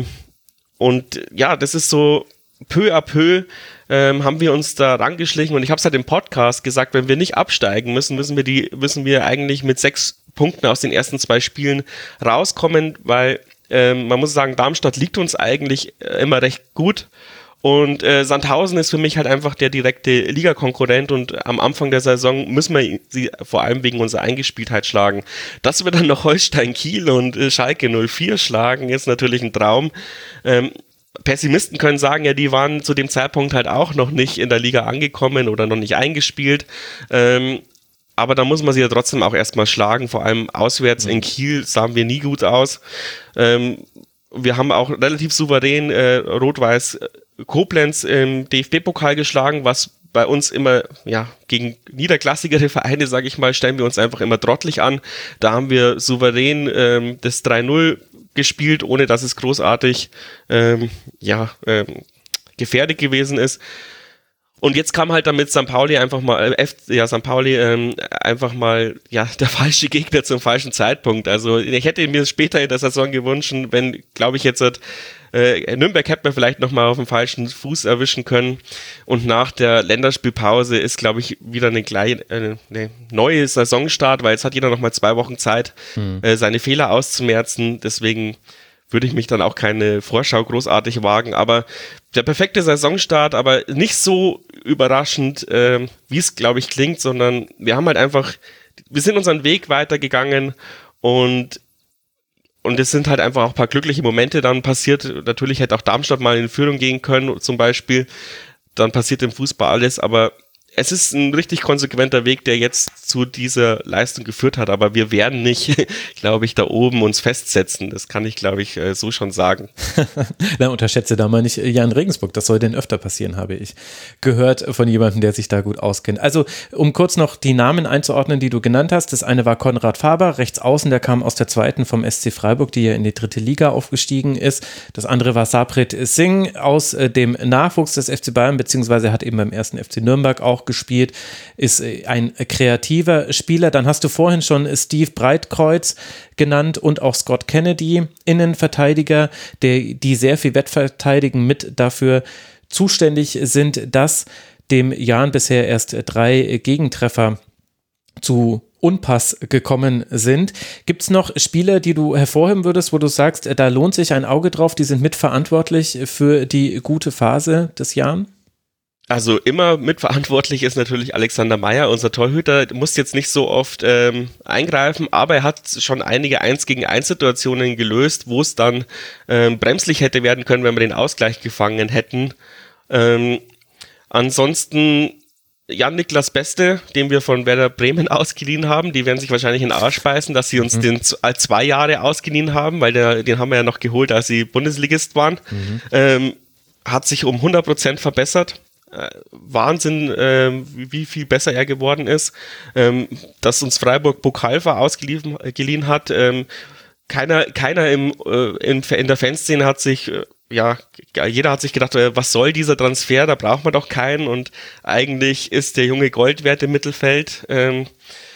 und ja, das ist so peu à peu ähm, haben wir uns da rangeschlichen und ich habe es halt im Podcast gesagt, wenn wir nicht absteigen müssen, müssen wir die, müssen wir eigentlich mit sechs Punkten aus den ersten zwei Spielen rauskommen, weil ähm, man muss sagen, Darmstadt liegt uns eigentlich äh, immer recht gut. Und äh, Sandhausen ist für mich halt einfach der direkte Ligakonkurrent und am Anfang der Saison müssen wir sie vor allem wegen unserer Eingespieltheit schlagen. Dass wir dann noch Holstein Kiel und äh, Schalke null vier schlagen, ist natürlich ein Traum. Ähm, Pessimisten können sagen, ja, die waren zu dem Zeitpunkt halt auch noch nicht in der Liga angekommen oder noch nicht eingespielt. Ähm, aber da muss man sie ja trotzdem auch erstmal schlagen, vor allem auswärts in Kiel sahen wir nie gut aus. Ähm, wir haben auch relativ souverän äh, Rot-Weiß Koblenz im D F B-Pokal geschlagen, was bei uns immer, ja, gegen niederklassigere Vereine, sage ich mal, stellen wir uns einfach immer trottelig an. Da haben wir souverän ähm, das drei null gespielt, ohne dass es großartig ähm, ja, ähm, gefährdet gewesen ist. Und jetzt kam halt damit Sankt Pauli einfach mal, äh, F, ja, Sankt Pauli ähm, einfach mal, ja, der falsche Gegner zum falschen Zeitpunkt. Also ich hätte mir später in der Saison gewünscht, wenn, glaube ich, jetzt äh, Nürnberg hätte man vielleicht nochmal auf dem falschen Fuß erwischen können. Und nach der Länderspielpause ist, glaube ich, wieder eine, kleine, äh, eine neue Saisonstart, weil jetzt hat jeder nochmal zwei Wochen Zeit, mhm. äh, seine Fehler auszumerzen. Deswegen würde ich mich dann auch keine Vorschau großartig wagen, aber der perfekte Saisonstart, aber nicht so überraschend, äh, wie es, glaube ich, klingt, sondern wir haben halt einfach, wir sind unseren Weg weitergegangen und und es sind halt einfach auch ein paar glückliche Momente dann passiert. Natürlich hätte auch Darmstadt mal in Führung gehen können, zum Beispiel. Dann passiert im Fußball alles, aber es ist ein richtig konsequenter Weg, der jetzt zu dieser Leistung geführt hat, aber wir werden nicht, glaube ich, da oben uns festsetzen. Das kann ich, glaube ich, so schon sagen. Na, unterschätze da mal nicht Jan Regensburg. Das soll denn öfter passieren, habe ich gehört von jemandem, der sich da gut auskennt. Also, um kurz noch die Namen einzuordnen, die du genannt hast. Das eine war Konrad Faber, rechts außen, der kam aus der zweiten vom S C Freiburg, die ja in die dritte Liga aufgestiegen ist. Das andere war Saprit Singh aus dem Nachwuchs des F C Bayern, beziehungsweise hat eben beim ersten F C Nürnberg auch gespielt, ist ein kreativer Spieler. Dann hast du vorhin schon Steve Breitkreuz genannt und auch Scott Kennedy, Innenverteidiger, der, die sehr viel Wettverteidigen mit dafür zuständig sind, dass dem Jan bisher erst drei Gegentreffer zu Unpass gekommen sind. Gibt es noch Spieler, die du hervorheben würdest, wo du sagst, da lohnt sich ein Auge drauf, die sind mitverantwortlich für die gute Phase des Jan? Also immer mitverantwortlich ist natürlich Alexander Meyer, unser Torhüter, muss jetzt nicht so oft ähm, eingreifen, aber er hat schon einige eins gegen eins Situationen gelöst, wo es dann ähm, bremslich hätte werden können, wenn wir den Ausgleich gefangen hätten. Ähm, ansonsten Jan-Niklas Beste, den wir von Werder Bremen ausgeliehen haben, die werden sich wahrscheinlich in den Arsch beißen, dass sie uns mhm. den als zwei Jahre ausgeliehen haben, weil der, den haben wir ja noch geholt, als sie Bundesligist waren. Mhm. Ähm, hat sich um hundert Prozent verbessert. Äh, Wahnsinn, äh, wie, wie viel besser er geworden ist, ähm, dass uns Freiburg Pokalfa ausgeliehen hat. Ähm, keiner keiner im, äh, in, in der Fanszene hat sich, äh, ja, jeder hat sich gedacht, äh, was soll dieser Transfer, da braucht man doch keinen und eigentlich ist der junge Gold wert im Mittelfeld. Ähm,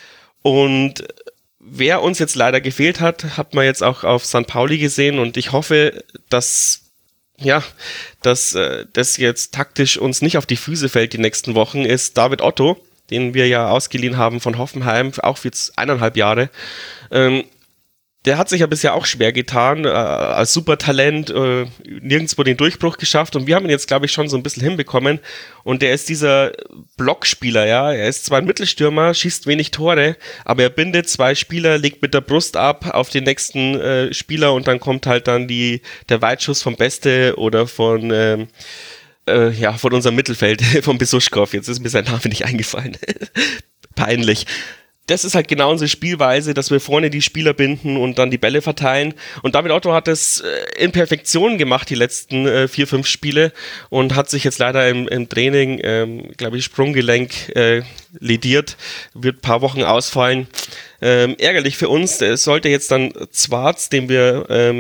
und wer uns jetzt leider gefehlt hat, hat man jetzt auch auf Sankt Pauli gesehen und ich hoffe, dass Ja, dass äh, das jetzt taktisch uns nicht auf die Füße fällt die nächsten Wochen, ist David Otto, den wir ja ausgeliehen haben von Hoffenheim, auch für eineinhalb Jahre. Ähm, der hat sich ja bisher auch schwer getan, äh, als Supertalent, äh, nirgendwo den Durchbruch geschafft und wir haben ihn jetzt, glaube ich, schon so ein bisschen hinbekommen und der ist dieser Blockspieler, ja, er ist zwar ein Mittelstürmer, schießt wenig Tore, aber er bindet zwei Spieler, legt mit der Brust ab auf den nächsten äh, Spieler und dann kommt halt dann die, der Weitschuss vom Beste oder von, ähm, äh, ja, von unserem Mittelfeld, von Besuschkow, jetzt ist mir sein Name nicht eingefallen, peinlich. Das ist halt genau unsere Spielweise, dass wir vorne die Spieler binden und dann die Bälle verteilen. Und David Otto hat das in Perfektion gemacht, die letzten äh, vier, fünf Spiele und hat sich jetzt leider im, im Training, ähm, glaube ich, Sprunggelenk äh, lediert, wird ein paar Wochen ausfallen. Ähm, ärgerlich für uns, es sollte jetzt dann Zwarz, den wir ähm,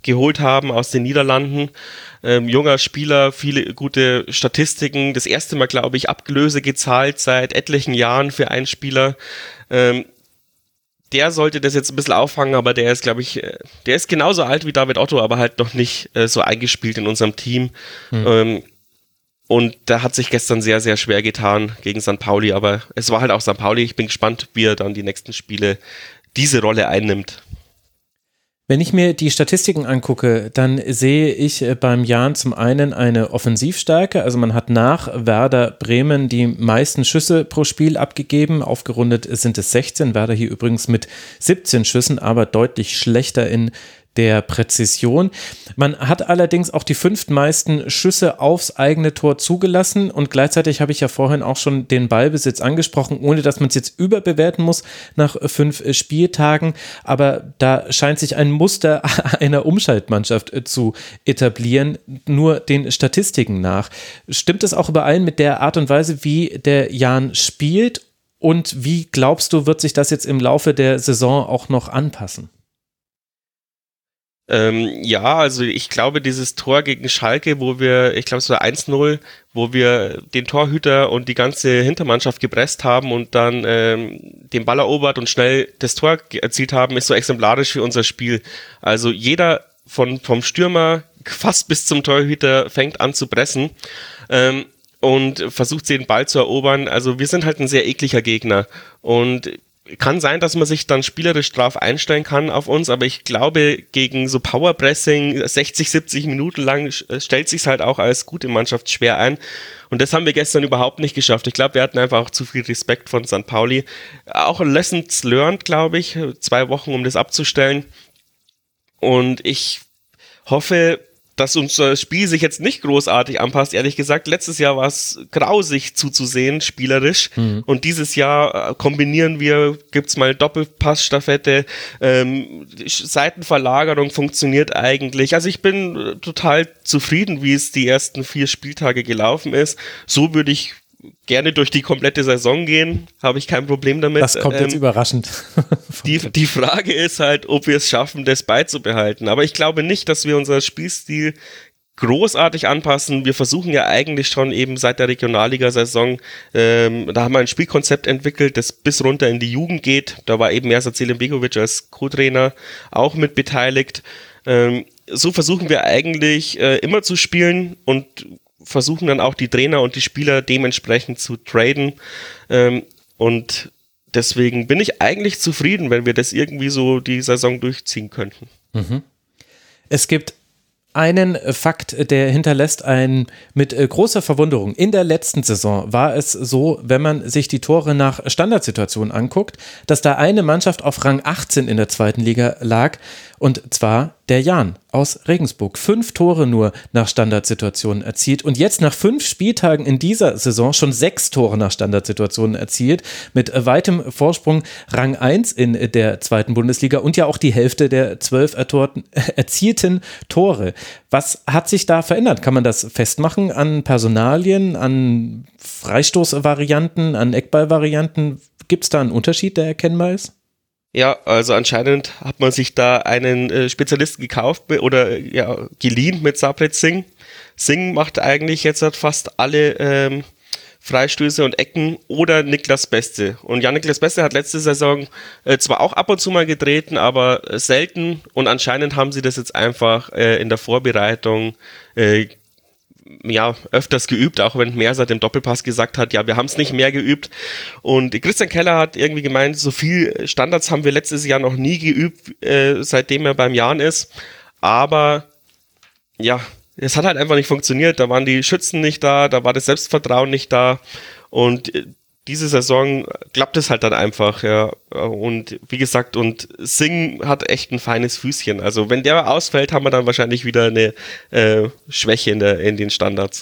geholt haben aus den Niederlanden. Ähm, junger Spieler, viele gute Statistiken. Das erste Mal, glaube ich, Ablöse gezahlt seit etlichen Jahren für einen Spieler. Ähm, der sollte das jetzt ein bisschen auffangen, aber der ist, glaube ich, der ist genauso alt wie David Otto, aber halt noch nicht äh, so eingespielt in unserem Team. Mhm. Ähm, und da hat sich gestern sehr, sehr schwer getan gegen Sankt Pauli, aber es war halt auch Sankt Pauli. Ich bin gespannt, wie er dann die nächsten Spiele diese Rolle einnimmt. Wenn ich mir die Statistiken angucke, dann sehe ich beim Jan zum einen eine Offensivstärke, also man hat nach Werder Bremen die meisten Schüsse pro Spiel abgegeben, aufgerundet sind es sechzehn, Werder hier übrigens mit siebzehn Schüssen, aber deutlich schlechter in der Präzision. Man hat allerdings auch die fünftmeisten Schüsse aufs eigene Tor zugelassen und gleichzeitig habe ich ja vorhin auch schon den Ballbesitz angesprochen, ohne dass man es jetzt überbewerten muss nach fünf Spieltagen, aber da scheint sich ein Muster einer Umschaltmannschaft zu etablieren, nur den Statistiken nach. Stimmt es auch überein mit der Art und Weise, wie der Jan spielt und wie glaubst du, wird sich das jetzt im Laufe der Saison auch noch anpassen? Ähm, ja, also ich glaube, dieses Tor gegen Schalke, wo wir, ich glaube es war eins null, wo wir den Torhüter und die ganze Hintermannschaft gepresst haben und dann ähm, den Ball erobert und schnell das Tor erzielt haben, ist so exemplarisch für unser Spiel. Also jeder von vom Stürmer fast bis zum Torhüter fängt an zu pressen ähm, und versucht den Ball zu erobern. Also wir sind halt ein sehr ekliger Gegner und kann sein, dass man sich dann spielerisch drauf einstellen kann auf uns, aber ich glaube, gegen so Powerpressing sechzig, siebzig Minuten lang stellt sich's halt auch als gute Mannschaft schwer ein. Und das haben wir gestern überhaupt nicht geschafft. Ich glaube, wir hatten einfach auch zu viel Respekt von Sankt Pauli. Auch Lessons learned, glaube ich, zwei Wochen, um das abzustellen. Und ich hoffe, dass unser Spiel sich jetzt nicht großartig anpasst. Ehrlich gesagt, letztes Jahr war es grausig zuzusehen, spielerisch. Mhm. Und dieses Jahr kombinieren wir, gibt's mal Doppelpassstaffette, ähm, Seitenverlagerung funktioniert eigentlich. Also ich bin total zufrieden, wie es die ersten vier Spieltage gelaufen ist. So würde ich gerne durch die komplette Saison gehen, habe ich kein Problem damit. Das kommt jetzt ähm, überraschend. die, die Frage ist halt, ob wir es schaffen, das beizubehalten. Aber ich glaube nicht, dass wir unser Spielstil großartig anpassen. Wir versuchen ja eigentlich schon eben seit der Regionalliga-Saison, ähm, da haben wir ein Spielkonzept entwickelt, das bis runter in die Jugend geht. Da war eben Mirza Zelimbegovic als Co-Trainer auch mit beteiligt. Ähm, so versuchen wir eigentlich äh, immer zu spielen und versuchen dann auch die Trainer und die Spieler dementsprechend zu traden ähm, und deswegen bin ich eigentlich zufrieden, wenn wir das irgendwie so die Saison durchziehen könnten. Mhm. Es gibt einen Fakt, der hinterlässt einen mit großer Verwunderung. In der letzten Saison war es so, wenn man sich die Tore nach Standardsituationen anguckt, dass da eine Mannschaft auf Rang achtzehn in der zweiten Liga lag und zwar der Jan aus Regensburg. Fünf Tore nur nach Standardsituationen erzielt und jetzt nach fünf Spieltagen in dieser Saison schon sechs Tore nach Standardsituationen erzielt, mit weitem Vorsprung Rang eins in der zweiten Bundesliga und ja auch die Hälfte der zwölf ertorten, erzielten Tore. Was hat sich da verändert? Kann man das festmachen an Personalien, an Freistoßvarianten, an Eckballvarianten? Gibt es da einen Unterschied, der erkennbar ist? Ja, also anscheinend hat man sich da einen äh, Spezialisten gekauft oder ja, geliehen mit Sabret Singh. Singh macht eigentlich jetzt halt fast alle ähm, Freistöße und Ecken oder Niklas Beste. Und Jan-Niklas Beste hat letzte Saison äh, zwar auch ab und zu mal getreten, aber äh, selten und anscheinend haben sie das jetzt einfach äh, in der Vorbereitung äh, ja, öfters geübt, auch wenn Mersat im Doppelpass gesagt hat, ja, wir haben es nicht mehr geübt. Und Christian Keller hat irgendwie gemeint, so viel Standards haben wir letztes Jahr noch nie geübt, äh, seitdem er beim Jan ist. Aber ja, es hat halt einfach nicht funktioniert. Da waren die Schützen nicht da, da war das Selbstvertrauen nicht da. Und äh, diese Saison klappt es halt dann einfach, ja. Und wie gesagt, und Singh hat echt ein feines Füßchen. Also wenn der ausfällt, haben wir dann wahrscheinlich wieder eine äh, Schwäche in, der, in den Standards.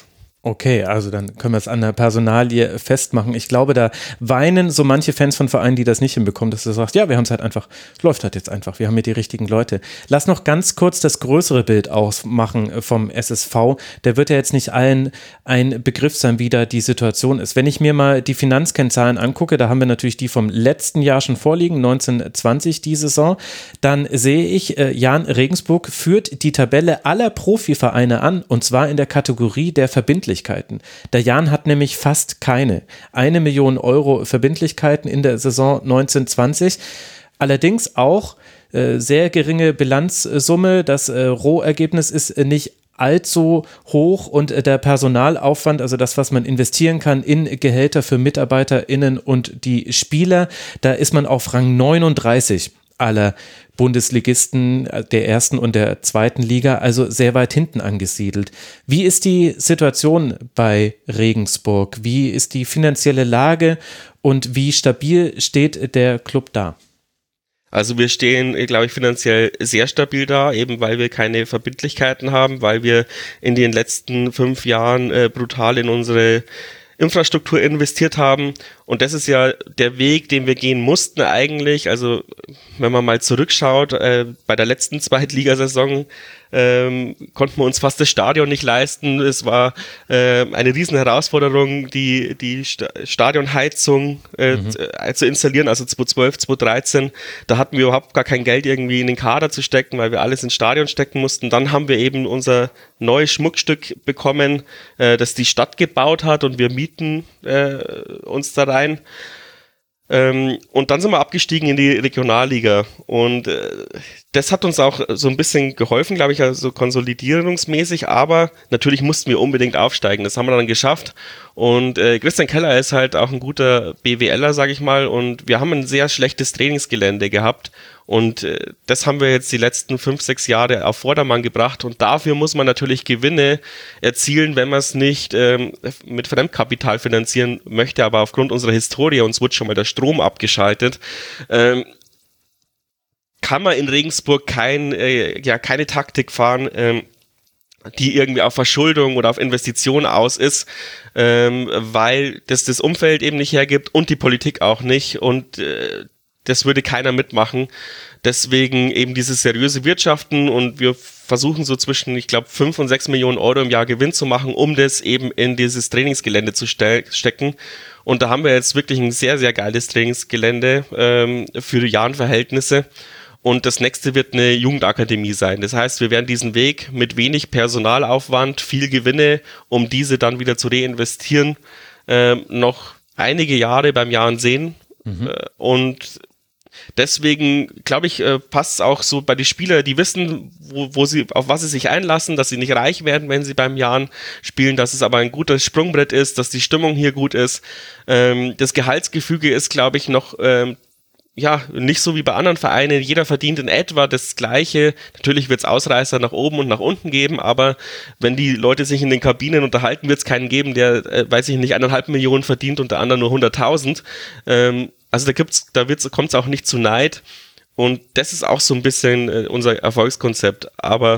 Okay, also dann können wir es an der Personalie festmachen. Ich glaube, da weinen so manche Fans von Vereinen, die das nicht hinbekommen, dass du sagst, ja, wir haben es halt einfach, läuft halt jetzt einfach, wir haben hier die richtigen Leute. Lass noch ganz kurz das größere Bild ausmachen vom S S V. Der wird ja jetzt nicht allen ein Begriff sein, wie da die Situation ist. Wenn ich mir mal die Finanzkennzahlen angucke, da haben wir natürlich die vom letzten Jahr schon vorliegen, neunzehn zwanzig die Saison, dann sehe ich, äh, Jahn Regensburg führt die Tabelle aller Profivereine an, und zwar in der Kategorie der Verbindlichkeiten. Der Jahn hat nämlich fast keine. Eine Million Euro Verbindlichkeiten in der Saison neunzehn zwanzig. Allerdings auch äh, sehr geringe Bilanzsumme. Das äh, Rohergebnis ist äh, nicht allzu hoch und äh, der Personalaufwand, also das, was man investieren kann in Gehälter für MitarbeiterInnen und die Spieler, da ist man auf Rang neununddreißig aller Bundesligisten der ersten und der zweiten Liga, also sehr weit hinten angesiedelt. Wie ist die Situation bei Regensburg? Wie ist die finanzielle Lage und wie stabil steht der Club da? Also wir stehen, glaube ich, finanziell sehr stabil da, eben weil wir keine Verbindlichkeiten haben, weil wir in den letzten fünf Jahren äh, brutal in unsere Infrastruktur investiert haben, und das ist ja der Weg, den wir gehen mussten eigentlich. Also wenn man mal zurückschaut, äh, bei der letzten Zweitligasaison ähm, konnten wir uns fast das Stadion nicht leisten. Es war äh, eine riesen Herausforderung, die, die Sta- Stadionheizung äh, mhm. zu installieren, also zwanzig zwölf, zwanzig dreizehn. Da hatten wir überhaupt gar kein Geld irgendwie in den Kader zu stecken, weil wir alles ins Stadion stecken mussten. Dann haben wir eben unser neues Schmuckstück bekommen, äh, das die Stadt gebaut hat, und wir mieten äh, uns da rein. Ähm, und dann sind wir abgestiegen in die Regionalliga, und äh, das hat uns auch so ein bisschen geholfen, glaube ich, also konsolidierungsmäßig, aber natürlich mussten wir unbedingt aufsteigen. Das haben wir dann geschafft, und äh, Christian Keller ist halt auch ein guter BWLer, sage ich mal, und wir haben ein sehr schlechtes Trainingsgelände gehabt, und äh, das haben wir jetzt die letzten fünf, sechs Jahre auf Vordermann gebracht, und dafür muss man natürlich Gewinne erzielen, wenn man es nicht ähm, mit Fremdkapital finanzieren möchte, aber aufgrund unserer Historie, uns wurde schon mal der Strom abgeschaltet, ähm, kann man in Regensburg kein, äh, ja, keine Taktik fahren, ähm, die irgendwie auf Verschuldung oder auf Investition aus ist, ähm, weil das das Umfeld eben nicht hergibt und die Politik auch nicht, und äh, das würde keiner mitmachen. Deswegen eben dieses seriöse Wirtschaften, und wir versuchen so zwischen, ich glaube, fünf und sechs Millionen Euro im Jahr Gewinn zu machen, um das eben in dieses Trainingsgelände zu ste- stecken. Und da haben wir jetzt wirklich ein sehr, sehr geiles Trainingsgelände ähm, für die Jahrenverhältnisse. Und das nächste wird eine Jugendakademie sein. Das heißt, wir werden diesen Weg mit wenig Personalaufwand, viel Gewinne, um diese dann wieder zu reinvestieren, äh, noch einige Jahre beim Jahren sehen. Mhm. Äh, und deswegen, glaube ich, äh, passt es auch so bei den Spielern, die wissen, wo, wo sie, auf was sie sich einlassen, dass sie nicht reich werden, wenn sie beim Jahren spielen, dass es aber ein gutes Sprungbrett ist, dass die Stimmung hier gut ist. Ähm, das Gehaltsgefüge ist, glaube ich, noch ähm, ja, nicht so wie bei anderen Vereinen, jeder verdient in etwa das Gleiche. Natürlich wird es Ausreißer nach oben und nach unten geben, aber wenn die Leute sich in den Kabinen unterhalten, wird es keinen geben, der, äh, weiß ich nicht, eineinhalb Millionen verdient und der andere nur hunderttausend. Ähm, also da gibt's, da wird's, kommt's auch nicht zu Neid, und das ist auch so ein bisschen äh, unser Erfolgskonzept. Aber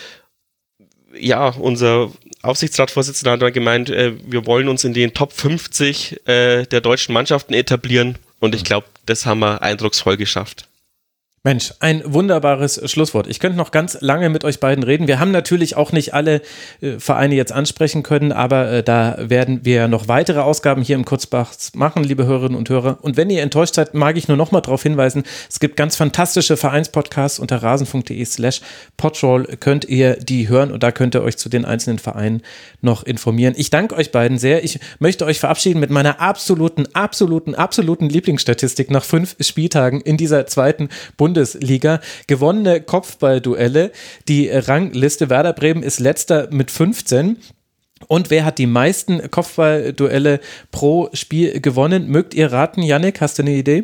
ja, unser Aufsichtsratsvorsitzender hat dann gemeint, äh, wir wollen uns in den Top fünfzig äh, der deutschen Mannschaften etablieren. Und ich glaube, das haben wir eindrucksvoll geschafft. Mensch, ein wunderbares Schlusswort. Ich könnte noch ganz lange mit euch beiden reden. Wir haben natürlich auch nicht alle äh, Vereine jetzt ansprechen können, aber äh, da werden wir noch weitere Ausgaben hier im Kurzpass machen, liebe Hörerinnen und Hörer. Und wenn ihr enttäuscht seid, mag ich nur noch mal darauf hinweisen, es gibt ganz fantastische Vereinspodcasts unter rasenfunk.de slash podroll, könnt ihr die hören, und da könnt ihr euch zu den einzelnen Vereinen noch informieren. Ich danke euch beiden sehr. Ich möchte euch verabschieden mit meiner absoluten, absoluten, absoluten Lieblingsstatistik nach fünf Spieltagen in dieser zweiten Bundesliga. Bundesliga. Gewonnene Kopfballduelle. Die Rangliste: Werder Bremen ist letzter mit fünfzehn. Und wer hat die meisten Kopfballduelle pro Spiel gewonnen? Mögt ihr raten, Yannick? Hast du eine Idee?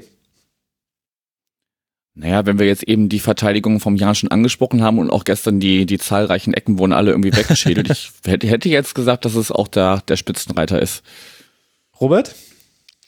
Naja, wenn wir jetzt eben die Verteidigung vom Jahr schon angesprochen haben und auch gestern die, die zahlreichen Ecken wurden alle irgendwie weggeschädelt. Ich hätte, hätte jetzt gesagt, dass es auch der, der Spitzenreiter ist. Robert?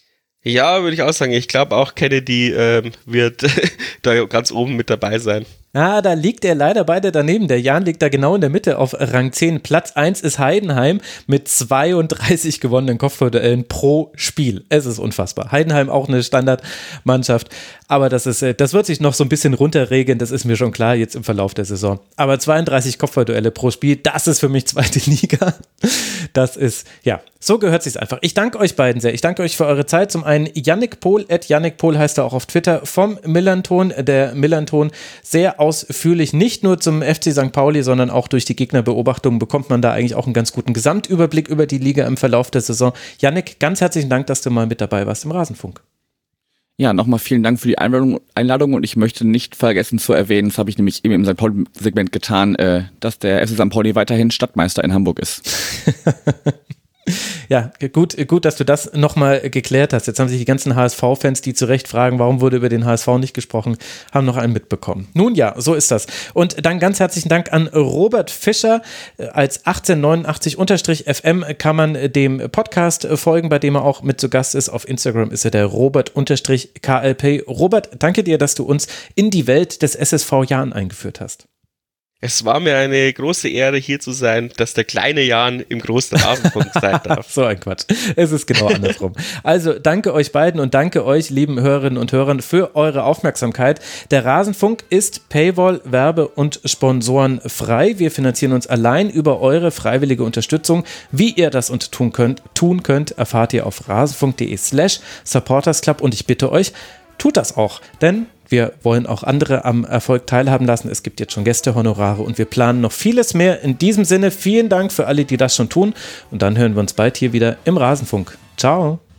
Ja, würde ich auch sagen. Ich glaube auch, Kennedy ähm, wird da ganz oben mit dabei sein. Ja, da liegt er leider beide daneben. Der Jan liegt da genau in der Mitte auf Rang zehn. Platz eins ist Heidenheim mit zweiunddreißig gewonnenen Kopfballduellen pro Spiel. Es ist unfassbar. Heidenheim auch eine Standardmannschaft, aber das ist, das wird sich noch so ein bisschen runterregeln, das ist mir schon klar jetzt im Verlauf der Saison. Aber zweiunddreißig Kopfballduelle pro Spiel, das ist für mich zweite Liga. Das ist, ja, so gehört sich's einfach. Ich danke euch beiden sehr. Ich danke euch für eure Zeit. Zum einen Yannick Pohl, at Yannick Pohl heißt er auch auf Twitter, vom Millernton. Der Millernton sehr ausführlich, nicht nur zum F C Sankt Pauli, sondern auch durch die Gegnerbeobachtungen bekommt man da eigentlich auch einen ganz guten Gesamtüberblick über die Liga im Verlauf der Saison. Yannick, ganz herzlichen Dank, dass du mal mit dabei warst im Rasenfunk. Ja, nochmal vielen Dank für die Einladung, Einladung und ich möchte nicht vergessen zu erwähnen, das habe ich nämlich eben im Sankt Pauli-Segment getan, äh, dass der F C Sankt Pauli weiterhin Stadtmeister in Hamburg ist. Ja, gut, gut, dass du das nochmal geklärt hast. Jetzt haben sich die ganzen H S V-Fans, die zu Recht fragen, warum wurde über den H S V nicht gesprochen, haben noch einen mitbekommen. Nun ja, so ist das. Und dann ganz herzlichen Dank an Robert Fischer. Als achtzehnhundertneunundachtzig F M kann man dem Podcast folgen, bei dem er auch mit zu Gast ist. Auf Instagram ist er der Robert K L P. Robert, danke dir, dass du uns in die Welt des S S V Jahn eingeführt hast. Es war mir eine große Ehre, hier zu sein, dass der kleine Jan im großen Rasenfunk sein darf. So ein Quatsch. Es ist genau andersrum. Also danke euch beiden und danke euch, lieben Hörerinnen und Hörern, für eure Aufmerksamkeit. Der Rasenfunk ist Paywall, Werbe- und Sponsoren frei. Wir finanzieren uns allein über eure freiwillige Unterstützung. Wie ihr das und tun könnt, tun könnt, erfahrt ihr auf rasenfunk.de slash supportersclub und ich bitte euch, tut das auch, denn wir wollen auch andere am Erfolg teilhaben lassen. Es gibt jetzt schon Gästehonorare und wir planen noch vieles mehr. In diesem Sinne, vielen Dank für alle, die das schon tun. Und dann hören wir uns bald hier wieder im Rasenfunk. Ciao.